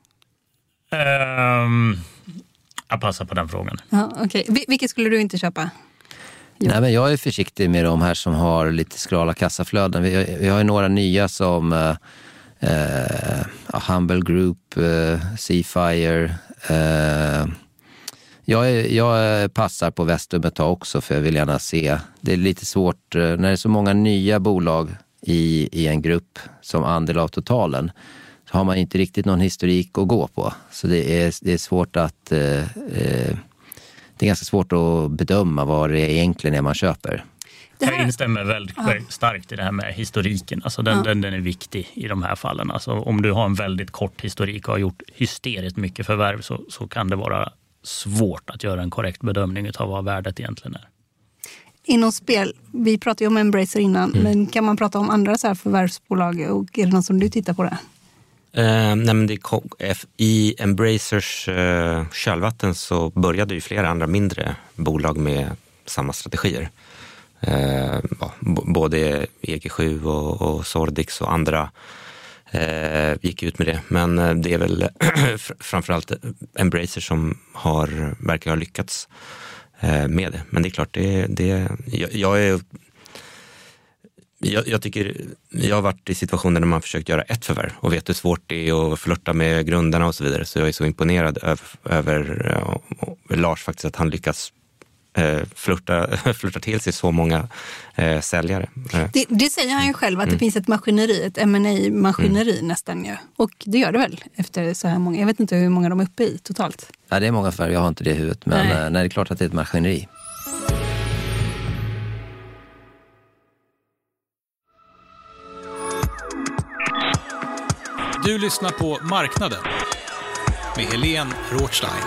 Um, jag passar på den frågan. Ja, okay. Vilket skulle du inte köpa? Jo. Nej, men jag är försiktig med de här som har lite skrala kassaflöden. Vi, vi har ju några nya som uh, uh, Humble Group, uh, Seafire. Uh, jag, är, jag passar på Vestum ett tag också, för jag vill gärna se. Det är lite svårt uh, när det är så många nya bolag i, i en grupp som andel av totalen. Så har man inte riktigt någon historik att gå på. Så det är, det är svårt att... Uh, uh, Det är ganska svårt att bedöma vad det egentligen är man köper. Jag instämmer väldigt, väldigt starkt i det här med historiken. Alltså den, ja. den, den är viktig i de här fallen. Alltså om du har en väldigt kort historik och har gjort hysteriskt mycket förvärv, så, så kan det vara svårt att göra en korrekt bedömning av vad värdet egentligen är. Inom spel, vi pratade ju om Embracer innan, mm. men kan man prata om andra så här förvärvsbolag, och är det någon som du tittar på det? Uh, nej men det kom, i Embracers uh, kölvatten så började ju flera andra mindre bolag med samma strategier. Uh, ja, b- både E G sju och, och Sordix och andra uh, gick ut med det. Men uh, det är väl framförallt Embracer som har verkligen har lyckats uh, med det. Men det är klart, det, det, jag, jag är... Jag, jag tycker, jag har varit i situationer där man försökt göra ett förvärv och vet hur svårt det är att flirta med grundarna och så vidare. Så jag är så imponerad över, över ja, Lars faktiskt, att han lyckas eh, flirta, flirta till sig så många eh, säljare. Det, det säger han ju själv, att mm. det finns ett maskineri, ett M and A-maskineri mm. nästan ju. Och det gör det väl efter så här många. Jag vet inte hur många de är uppe i totalt. Ja, det är många förvärv, jag har inte det i huvudet. Men nej. Nej, det är klart att det är ett maskineri. Du lyssnar på Marknaden med Helene Rothstein.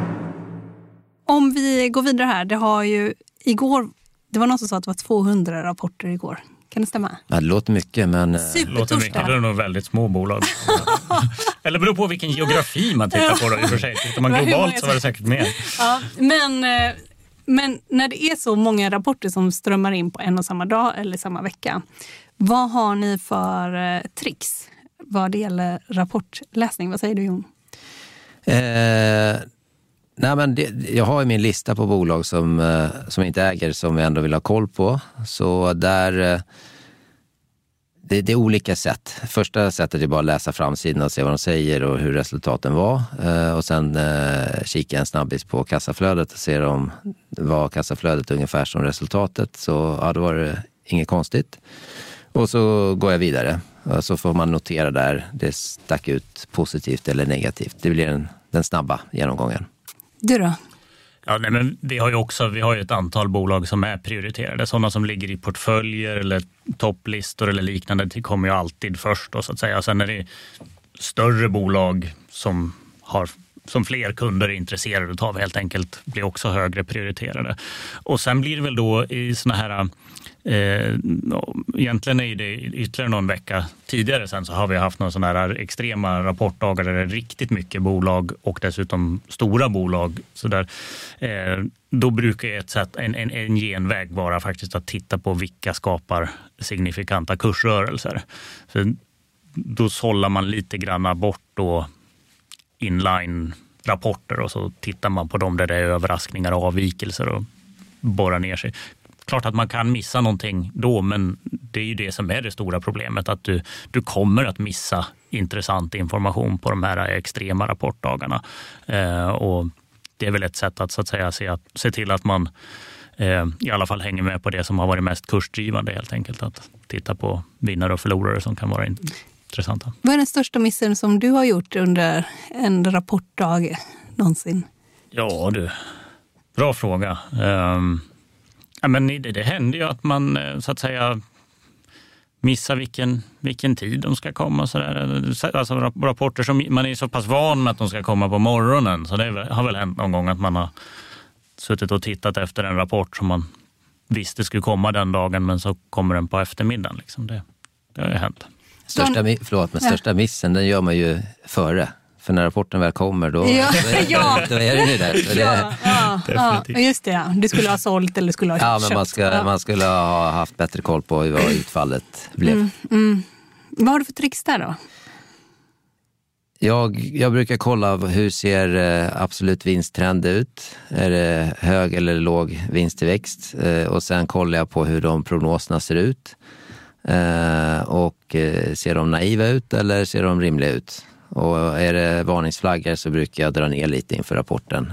Om vi går vidare här, det har ju igår, det var någon som sa att det var tvåhundra rapporter igår. Kan det stämma? Ja, det låter mycket, men... Låter mycket, det är nog väldigt små bolag. Eller beror på vilken geografi man tittar på då, i och för sig. Tittar man globalt så var det säkert mer. Ja, men, men när det är så många rapporter som strömmar in på en och samma dag eller samma vecka, vad har ni för tricks vad det gäller rapportläsning? Vad säger du, Jon? Eh... Nej, men det, jag har ju min lista på bolag som, eh, som inte äger, som vi ändå vill ha koll på. Så där, eh, det, det är olika sätt. Första sättet är bara att läsa framsidan och se vad de säger och hur resultaten var. Eh, och sen eh, kika en snabbis på kassaflödet och se om var kassaflödet ungefär som resultatet. Så ja, då var det inget konstigt. Och så går jag vidare. Och så får man notera där det stack ut positivt eller negativt. Det blir den, den snabba genomgången. Du då? Ja, nej, men vi har ju också vi har ju ett antal bolag som är prioriterade. Sådana som ligger i portföljer eller topplistor eller liknande, det kommer ju alltid först då, så att säga. Sen är det större bolag som har som fler kunder är intresserade av helt enkelt blir också högre prioriterade. Och sen blir det väl då i såna här eh, egentligen är det ytterligare någon vecka tidigare sen så har vi haft några sådana här extrema rapportdagar där det är riktigt mycket bolag och dessutom stora bolag. Så där, eh, då brukar ett sätt, en, en, en genväg vara faktiskt att titta på vilka skapar signifikanta kursrörelser. Så då sållar man lite grann bort då inline-rapporter och så tittar man på dem där det är överraskningar och avvikelser och borrar ner sig. Klart att man kan missa någonting då, men det är ju det som är det stora problemet, att du, du kommer att missa intressant information på de här extrema rapportdagarna. Eh, och det är väl ett sätt att, så att säga, se, att, se till att man eh, i alla fall hänger med på det som har varit mest kursdrivande helt enkelt. Att titta på vinnare och förlorare som kan vara in- intressanta. Vad är den största missen som du har gjort under en rapportdag någonsin? Ja du, bra fråga. Um, ja, men det, det händer ju att man så att säga missar vilken, vilken tid de ska komma. Så där. Alltså rapporter som man är så pass van med att de ska komma på morgonen. Så det har väl hänt någon gång att man har suttit och tittat efter en rapport som man visste skulle komma den dagen, men så kommer den på eftermiddagen. Liksom. Det, det har ju hänt. Största, förlåt, men största missen, den gör man ju före. För när rapporten väl kommer, då, ja. då, är, ja. då är det ju där. Så det, ja, ja, ja, just det. Ja. Du skulle ha sålt eller skulle ha ja, köpt. Men man, ska, ja. man skulle ha haft bättre koll på vad utfallet blev. Mm, mm. Vad har du för tricks där då? Jag, jag brukar kolla hur ser absolut vinsttrend ut. Är det hög eller låg vinsttillväxt? Och sen kollar jag på hur de prognoserna ser ut. Och ser de naiva ut eller ser de rimliga ut? Och är det varningsflaggor så brukar jag dra ner lite inför rapporten.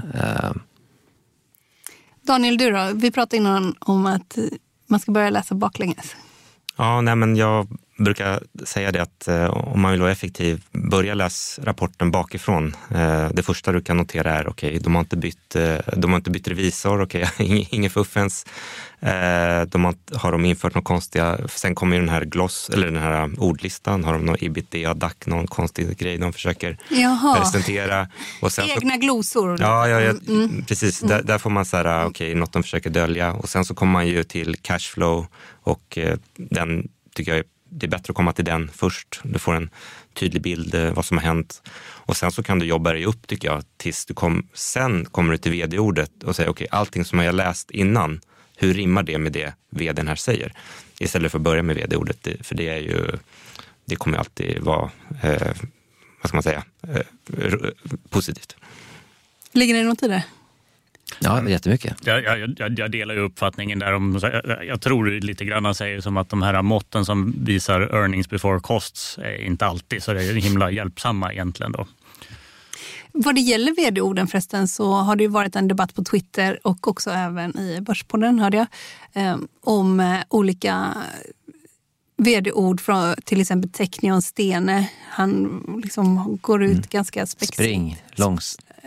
Daniel, du då? Vi pratade innan om att man ska börja läsa baklänges. Ja, nej, men jag brukar säga det att eh, om man vill vara effektiv, börja läsa rapporten bakifrån. Eh, det första du kan notera är okej, okay, de har inte bytt, eh, de har inte bytt revisor, okej, okay, ingen fuffens. Eh, de har, har de infört något konstiga, sen kommer ju den här gloss, eller den här ordlistan, har de någon ebitda, D A C, någon konstig grej de försöker Jaha. presentera. Och sen egna så, glosor. Ja, ja, ja mm. precis. Mm. Där, där får man säga, okej, okay, något de försöker dölja. Och sen så kommer man ju till cashflow och eh, den tycker jag är det är bättre att komma till den först. Du får en tydlig bild vad som har hänt. Och sen så kan du jobba dig upp, tycker jag, tills du kom, sen kommer du till vd-ordet och säger okej, okay, allting som jag läst innan, hur rimmar det med det vdn här säger? Istället för att börja med vd-ordet, för det är ju, det kommer alltid vara, eh, vad ska man säga, eh, positivt. Ligger det något i det? Ja, jättemycket. Jag, jag, jag delar ju uppfattningen där. Om, jag, jag tror lite grann säger som att de här måtten som visar earnings before costs är inte alltid så det är himla hjälpsamma egentligen då. Vad det gäller vd-orden förresten så har det ju varit en debatt på Twitter och också även i Börspodden hörde jag eh, om eh, olika vd-ord från till exempel Teqnion Stene. Han liksom går ut mm. ganska spexigt. Spring, långs.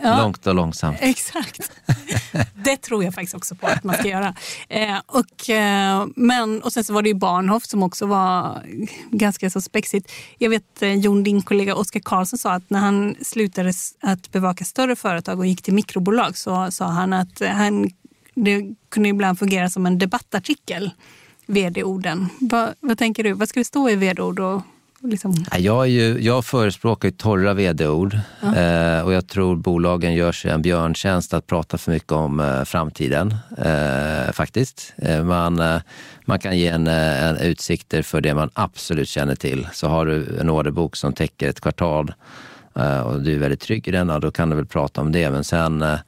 Ja. Långt och långsamt. Exakt. Det tror jag faktiskt också på att man ska göra. Eh, och, eh, men, och sen så var det ju Bahnhof som också var ganska så spexigt. Jag vet, eh, Jon, din kollega Oskar Karlsson sa att när han slutade att bevaka större företag och gick till mikrobolag så sa han att han, det kunde ibland fungera som en debattartikel, vd-orden. Va, vad tänker du? Vad ska det stå i vd-ord och liksom? Jag, är ju, jag förespråkar ju torra vd-ord Ja. eh, och jag tror bolagen gör sig en björntjänst att prata för mycket om eh, framtiden eh, faktiskt. Eh, man, eh, man kan ge en, en utsikter för det man absolut känner till. Så har du en orderbok som täcker ett kvartal eh, och du är väldigt trygg i den, då kan du väl prata om det. Men sen eh,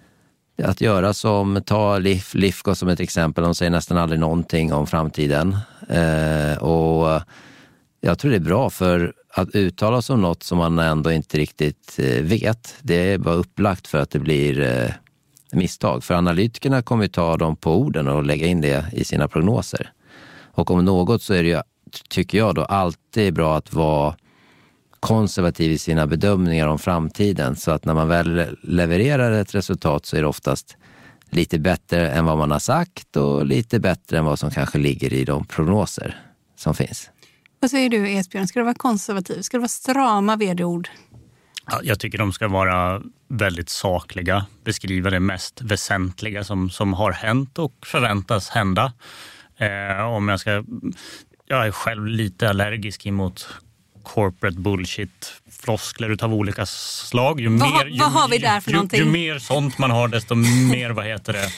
att göra som, ta Lif, Lifco som ett exempel, de säger nästan aldrig någonting om framtiden eh, och jag tror det är bra, för att uttala sig om något som man ändå inte riktigt vet, det är bara upplagt för att det blir misstag. För analytikerna kommer ju ta dem på orden och lägga in det i sina prognoser. Och om något så är det ju, tycker jag då, alltid bra att vara konservativ i sina bedömningar om framtiden. Så att när man väl levererar ett resultat så är det oftast lite bättre än vad man har sagt och lite bättre än vad som kanske ligger i de prognoser som finns. Vad säger du, Esbjörn? Ska det vara konservativ? Ska det vara strama vd-ord? Ja, jag tycker de ska vara väldigt sakliga. Beskriva det mest väsentliga som, som har hänt och förväntas hända. Eh, om jag ska... Jag är själv lite allergisk emot corporate bullshit, floskler utav olika slag. Ju vad, mer, ju, vad har vi där för ju, någonting? Ju, ju mer sånt man har, desto mer, vad heter det...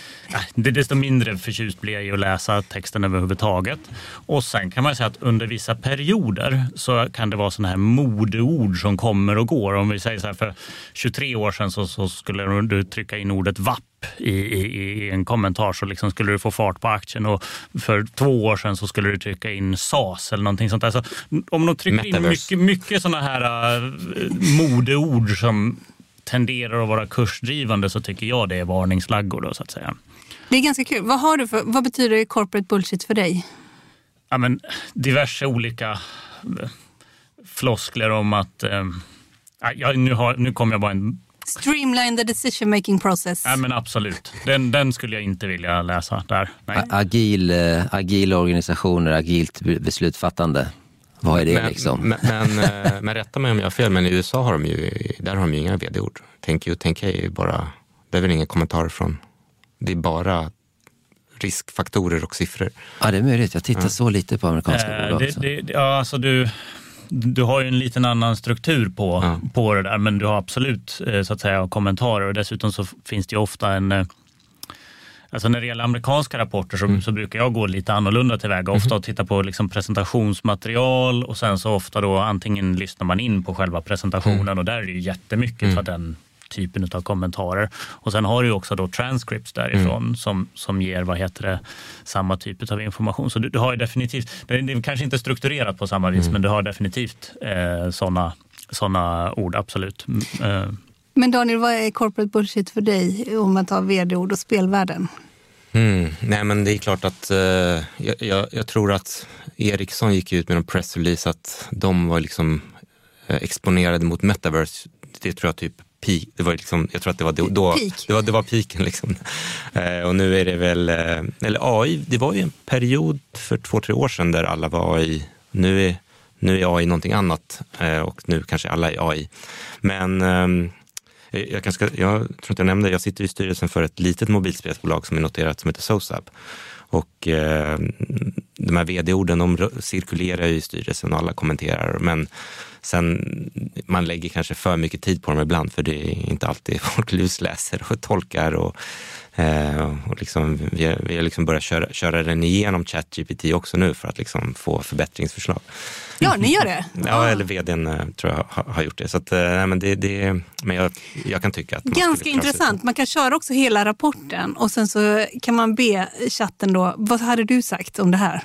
Desto mindre förtjust blir jag i att läsa texten överhuvudtaget. Och sen kan man säga att under vissa perioder så kan det vara sådana här modeord som kommer och går. Om vi säger så här, för tjugotre år sedan så, så skulle du trycka in ordet V A P i, i, i en kommentar, så liksom skulle du få fart på aktien. Och för två år sedan så skulle du trycka in S A S eller någonting sånt där. Så om de trycker Metaverse. in mycket, mycket sådana här uh, modeord som tenderar att vara kursdrivande, så tycker jag det är varningsflaggor då, så att säga. Det är ganska kul. Vad har du för, vad betyder corporate bullshit för dig? Ja, men diverse olika floskler om att eh, ja, nu, har, nu kommer jag bara en... Streamline the decision making process. Ja, men absolut. Den, den skulle jag inte vilja läsa där. Nej. Agil, äh, agila organisationer, agilt beslutsfattande. Vad är det men, liksom? Men, men, men rätta mig om jag har fel, men i U S A har de ju, där har de ju inga vd-ord. Thank you, thank you är ju bara, det är väl inga kommentarer från, det är bara riskfaktorer och siffror. Ja, det är möjligt. Jag tittar ja. så lite på amerikanska eh, bolag. Det, det, ja, alltså du, du har ju en liten annan struktur på, ja. på det där, men du har absolut så att säga kommentarer, och dessutom så finns det ju ofta en... Alltså när det gäller amerikanska rapporter så, mm. så brukar jag gå lite annorlunda tillväga. Ofta mm. och titta på liksom presentationsmaterial, och sen så ofta då antingen lyssnar man in på själva presentationen mm. och där är det ju jättemycket mm. för den typen av kommentarer. Och sen har du ju också då transcripts därifrån mm. som, som ger, vad heter det, samma typ av information. Så du, du har ju definitivt, det är, det är kanske inte strukturerat på samma vis, mm. men du har definitivt eh, sådana såna ord, absolut. Eh, Men Daniel, vad är corporate bullshit för dig om man tar vd-ord och spelvärlden? Mm, nej, men det är klart att uh, jag, jag, jag tror att Ericsson gick ut med en pressrelease att de var liksom uh, exponerade mot Metaverse. Det tror jag typ peak, det var liksom, jag tror att det var då, då det var det var peaken liksom. Uh, och nu är det väl uh, eller A I, det var ju en period för två tre år sedan där alla var A I. Nu är nu är A I någonting annat uh, och nu kanske alla är A I. Men um, Jag, kanske, jag tror inte jag nämnde, jag sitter i styrelsen för ett litet mobilspelsbolag som är noterat som heter SOSAB. Och eh, de här vd-orden, de cirkulerar i styrelsen och alla kommenterar. Men sen, man lägger kanske för mycket tid på dem ibland, för det är inte alltid folk lusläser och tolkar. Och, eh, och liksom, vi, har, vi har liksom börjat köra, köra den igenom ChatGPT också nu för att liksom få förbättringsförslag. Ja, ni gör det? Ja, ah. eller vdn tror jag har, har gjort det. Så att, nej, men det, det, men jag, jag kan tycka att... Ganska intressant. Man kan köra också hela rapporten och sen så kan man be chatten då, vad hade du sagt om det här?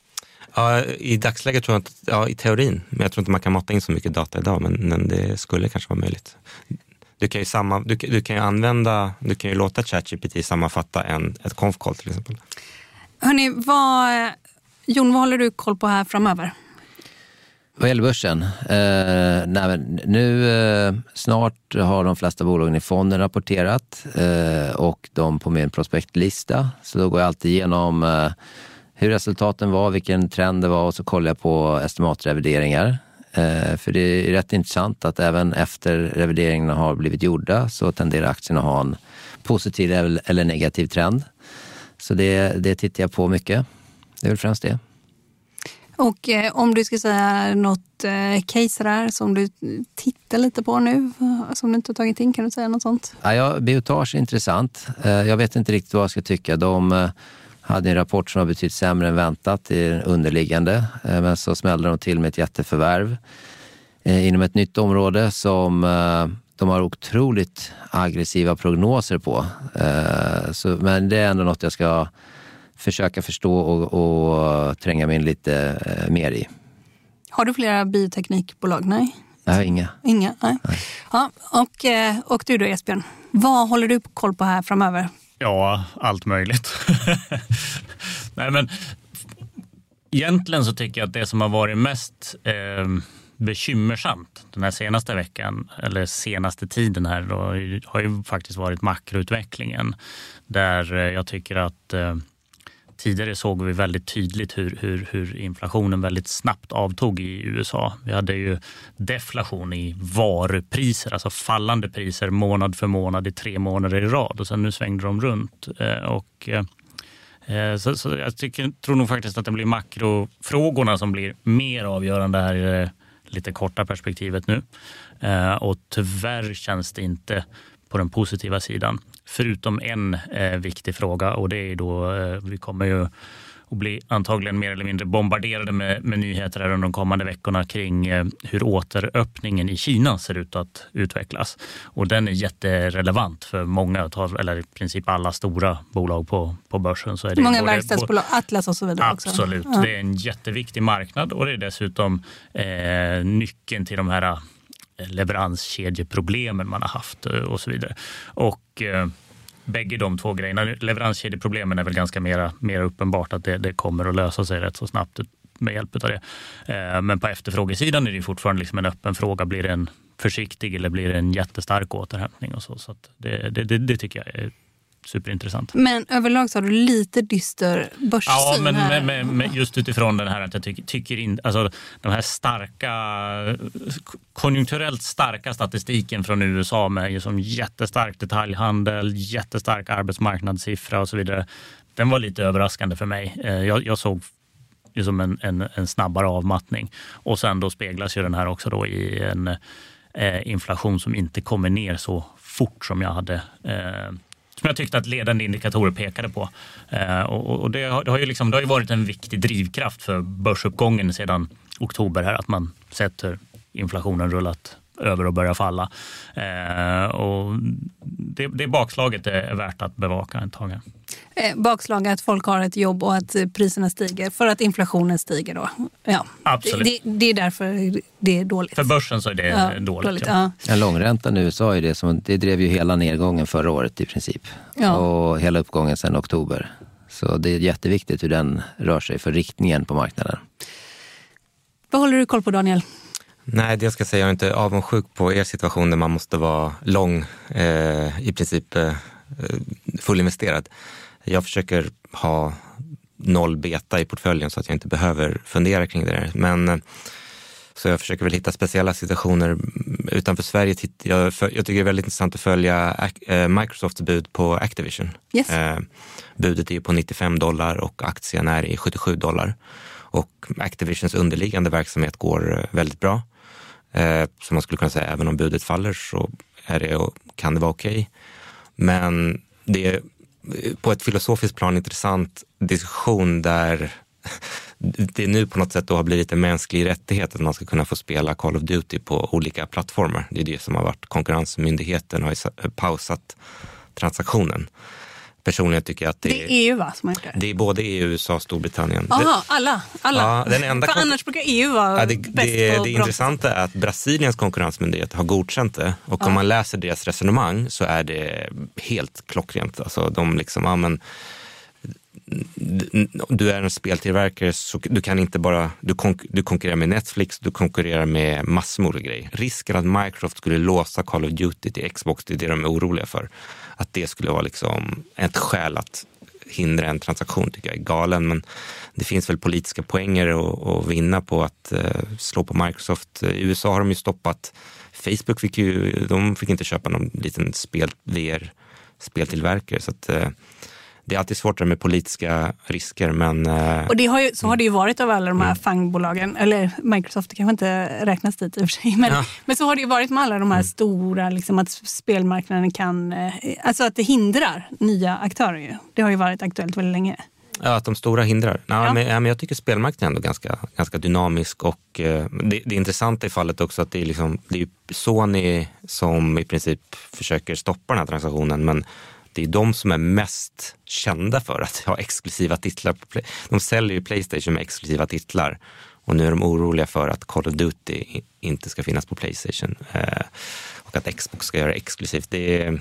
Ja, i dagsläget tror jag att, ja, i teorin, men jag tror inte man kan mata in så mycket data idag, men, men det skulle kanske vara möjligt. Du kan ju, samma, du, du kan ju använda, du kan ju låta ChatGPT sammanfatta en, ett konf-call till exempel. Hörrni, vad, Jon, vad håller du koll på här framöver? Vad gäller börsen, eh, nej, nu eh, snart har de flesta bolagen i fonden rapporterat eh, och de på min prospektlista. Så då går jag alltid igenom eh, hur resultaten var, vilken trend det var och så kollar jag på estimatrevideringar. Eh, för det är rätt intressant att även efter revideringarna har blivit gjorda så tenderar aktierna att ha en positiv eller negativ trend. Så det, det tittar jag på mycket. Det är väl främst det. Och eh, om du ska säga något eh, case där som du tittar lite på nu, som du inte har tagit in, kan du säga något sånt? Ja, ja, Biotage är intressant. Eh, jag vet inte riktigt vad jag ska tycka. De eh, hade en rapport som har betydligt sämre än väntat i den underliggande. Eh, men så smällde de till med ett jätteförvärv eh, inom ett nytt område som eh, de har otroligt aggressiva prognoser på. Eh, så, men det är ändå något jag ska försöka förstå och, och tränga mig in lite eh, mer i. Har du flera bioteknikbolag? Nej. Jag har inga. Inga, nej. nej. Ja, och, eh, och du då, Esbjörn? Vad håller du på koll på här framöver? Ja, allt möjligt. Nej, men egentligen så tycker jag att det som har varit mest eh, bekymmersamt den här senaste veckan, eller senaste tiden här, då, har ju faktiskt varit makroutvecklingen. Där eh, jag tycker att eh, tidigare såg vi väldigt tydligt hur, hur, hur inflationen väldigt snabbt avtog i U S A. Vi hade ju deflation i varupriser, alltså fallande priser månad för månad i tre månader i rad. Och sen nu svängde de runt. Och, eh, så, så jag tycker, tror nog faktiskt att det blir makrofrågorna som blir mer avgörande här i det lite korta perspektivet nu. Eh, och tyvärr känns det inte på den positiva sidan. Förutom en eh, viktig fråga, och det är då eh, vi kommer ju att bli antagligen mer eller mindre bombarderade med, med nyheter här under de kommande veckorna kring eh, hur återöppningen i Kina ser ut att utvecklas. Och den är jätterelevant för många, eller i princip alla stora bolag på, på börsen. Så är det många både, verkstadsbolag, Atlas och så vidare absolut, också. Absolut, ja. Det är en jätteviktig marknad och det är dessutom eh, nyckeln till de här leveranskedjeproblemen man har haft och så vidare. Och eh, bägge de två grejerna, leveranskedjeproblemen är väl ganska mera, mer uppenbart att det, det kommer att lösa sig rätt så snabbt med hjälp av det. Eh, men på efterfrågesidan är det fortfarande liksom en öppen fråga. Blir det en försiktig eller blir det en jättestark återhämtning och så. Så att det, det, det, det tycker jag är superintressant. Men överlag så har du lite dyster börssyn ja, men här. Med, med, med just utifrån den här att jag tycker, tycker in, alltså de här starka konjunkturellt starka statistiken från U S A med som jättestark detaljhandel, jättestark arbetsmarknadssiffra och så vidare. Den var lite överraskande för mig. Jag, jag såg liksom en, en, en snabbare avmattning och sen då speglas ju den här också då i en eh, inflation som inte kommer ner så fort som jag hade eh, som jag tyckte att ledande indikatorer pekade på. Eh, och och det, har, det, har ju liksom, det har ju varit en viktig drivkraft för börsuppgången sedan oktober här, att man sett hur inflationen rullat över och börjar falla. Eh, och det, det bakslaget är värt att bevaka en tag. Eh, bakslag att folk har ett jobb och att priserna stiger för att inflationen stiger då. Ja. Absolut. Det, det är därför det är dåligt. För börsen så är det ja, dåligt. dåligt ja. En långräntan i U S A är det som det drev ju hela nedgången förra året i princip. Ja. Och hela uppgången sedan oktober. Så det är jätteviktigt hur den rör sig för riktningen på marknaden. Vad håller du koll på, Daniel? Nej, det jag ska säga, jag är inte avundsjuk på er situation där man måste vara lång, eh, i princip eh, fullinvesterad. Jag försöker ha noll beta i portföljen så att jag inte behöver fundera kring det där. Men eh, så jag försöker väl hitta speciella situationer utanför Sverige. Jag, jag tycker det är väldigt intressant att följa eh, Microsofts bud på Activision. Yes. Eh, budet är på nittiofem dollar och aktien är i sjuttiosju dollar. Och Activisions underliggande verksamhet går väldigt bra. Eh, så man skulle kunna säga, även om budet faller så är det, kan det vara okej. Okay. Men det är på ett filosofiskt plan intressant diskussion där det nu på något sätt då har blivit en mänsklig rättighet att man ska kunna få spela Call of Duty på olika plattformar. Det är det som har varit konkurrensmyndigheten har pausat transaktionen. Personligen tycker jag att det, det är E U va, som har gjort det? Det är både E U, U S A och Storbritannien. Jaha, alla. alla. Ja, den enda För kon- annars brukar E U vara ja, det, bäst det, på det intressanta är att Brasiliens konkurrensmyndighet har godkänt det. Och ja. Om man läser deras resonemang så är det helt klockrent. Alltså de liksom, ja men du är en speltillverkare så du kan inte bara, du, konk, du konkurrerar med Netflix, du konkurrerar med massor med olika grejer. Risken att Microsoft skulle låsa Call of Duty till Xbox, det är det de är oroliga för. Att det skulle vara liksom ett skäl att hindra en transaktion tycker jag är galen, men det finns väl politiska poänger att, att vinna på att uh, slå på Microsoft. I U S A har de ju stoppat, Facebook fick ju, de fick inte köpa någon liten spel, V R-speltillverkare, så att uh, det är alltid svårt med politiska risker, men... Uh, och det har ju, så har det ju varit av alla de här mm. fangbolagen, eller Microsoft kanske inte räknas dit i och för sig, men, ja. men så har det ju varit med alla de här mm. stora, liksom att spelmarknaden kan, alltså att det hindrar nya aktörer ju. Det har ju varit aktuellt väldigt länge. Ja, att de stora hindrar. Ja, ja. Men, ja, men jag tycker spelmarknaden är ändå ganska, ganska dynamisk och uh, det, det är intressant i fallet också att det är, liksom, det är Sony som i princip försöker stoppa den här transaktionen, men det är de som är mest kända för att ha exklusiva titlar på Play. De säljer ju PlayStation med exklusiva titlar och nu är de oroliga för att Call of Duty inte ska finnas på PlayStation eh, och att Xbox ska göra det exklusivt. Det är,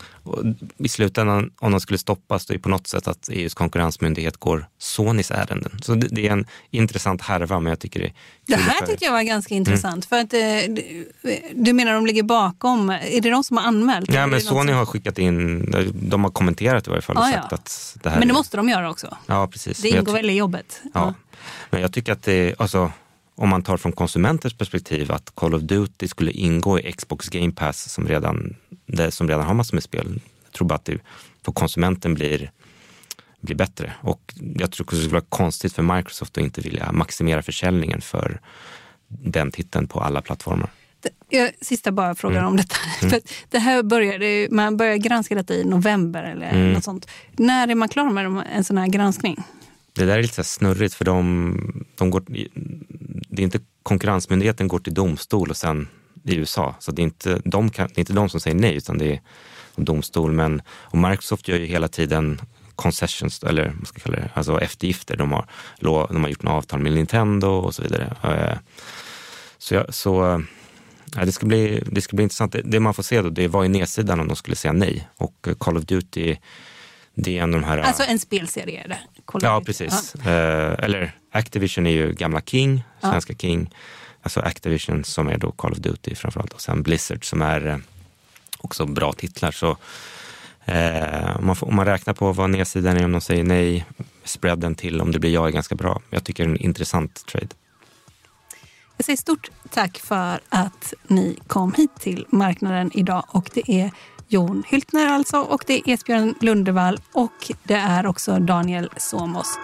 i slutändan, om de skulle stoppas, då är det på något sätt att E U:s konkurrensmyndighet går Sonys ärenden. Så det, det är en intressant härva, men jag tycker det är det här för... tyckte jag var ganska intressant. Mm. För att du, du menar de ligger bakom, är det de som har anmält? Ja, men Sony som... har skickat in, de har kommenterat i varje fall och ah, sagt ja. att det här... Men det måste de göra också. Ja, precis. Det ingår väl i jobbet. Ja. ja, men jag tycker att det, alltså, om man tar från konsumenters perspektiv att Call of Duty skulle ingå i Xbox Game Pass som redan, det, som redan har massor med spel. Jag tror bara att det för konsumenten blir, blir bättre. Och jag tror att det skulle vara konstigt för Microsoft att inte vilja maximera försäljningen för den titeln på alla plattformar. Jag, sista bara frågan mm. om detta. Mm. För det här började, man börjar granska detta i november eller mm. något sånt. När är man klar med en sån här granskning? Det där är lite så snurrigt för de, de går, det är inte konkurrensmyndigheten går till domstol och sen i U S A. Så det är inte de, kan, det är inte de som säger nej utan det är domstol. Men, och Microsoft gör ju hela tiden concessions, eller vad ska jag kalla det, alltså eftergifter. De har, de har gjort en avtal med Nintendo och så vidare. Så, jag, så ja, det, ska bli, det ska bli intressant. Det, det man får se då, det var i nedsidan om de skulle säga nej. Och Call of Duty, det är en av de här... Alltså en spelserie är det? Ja, precis. Ja. Uh, eller Activision är ju gamla King, svenska ja. King. Alltså Activision som är då Call of Duty framförallt. Och sen Blizzard som är uh, också bra titlar. Så uh, om, man får, om man räknar på vad nedsidan är om de säger nej, spreaden till om det blir ja är ganska bra. Jag tycker det är en intressant trade. Jag säger stort tack för att ni kom hit till marknaden idag och det är Jon Hyltner alltså och det är Esbjörn Lundevall och det är också Daniel Somos.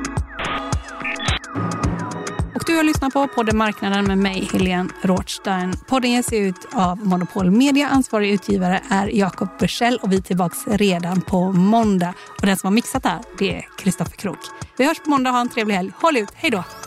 Och du har lyssnat på podden Marknaden med mig, Helene Rothstein. Podden ges ut av Monopol Media. Ansvarig utgivare är Jakob Bursell och vi är tillbaka redan på måndag. Och den som har mixat här, det är Kristoffer Krook. Vi hörs på måndag, ha en trevlig helg. Håll ut, hej då!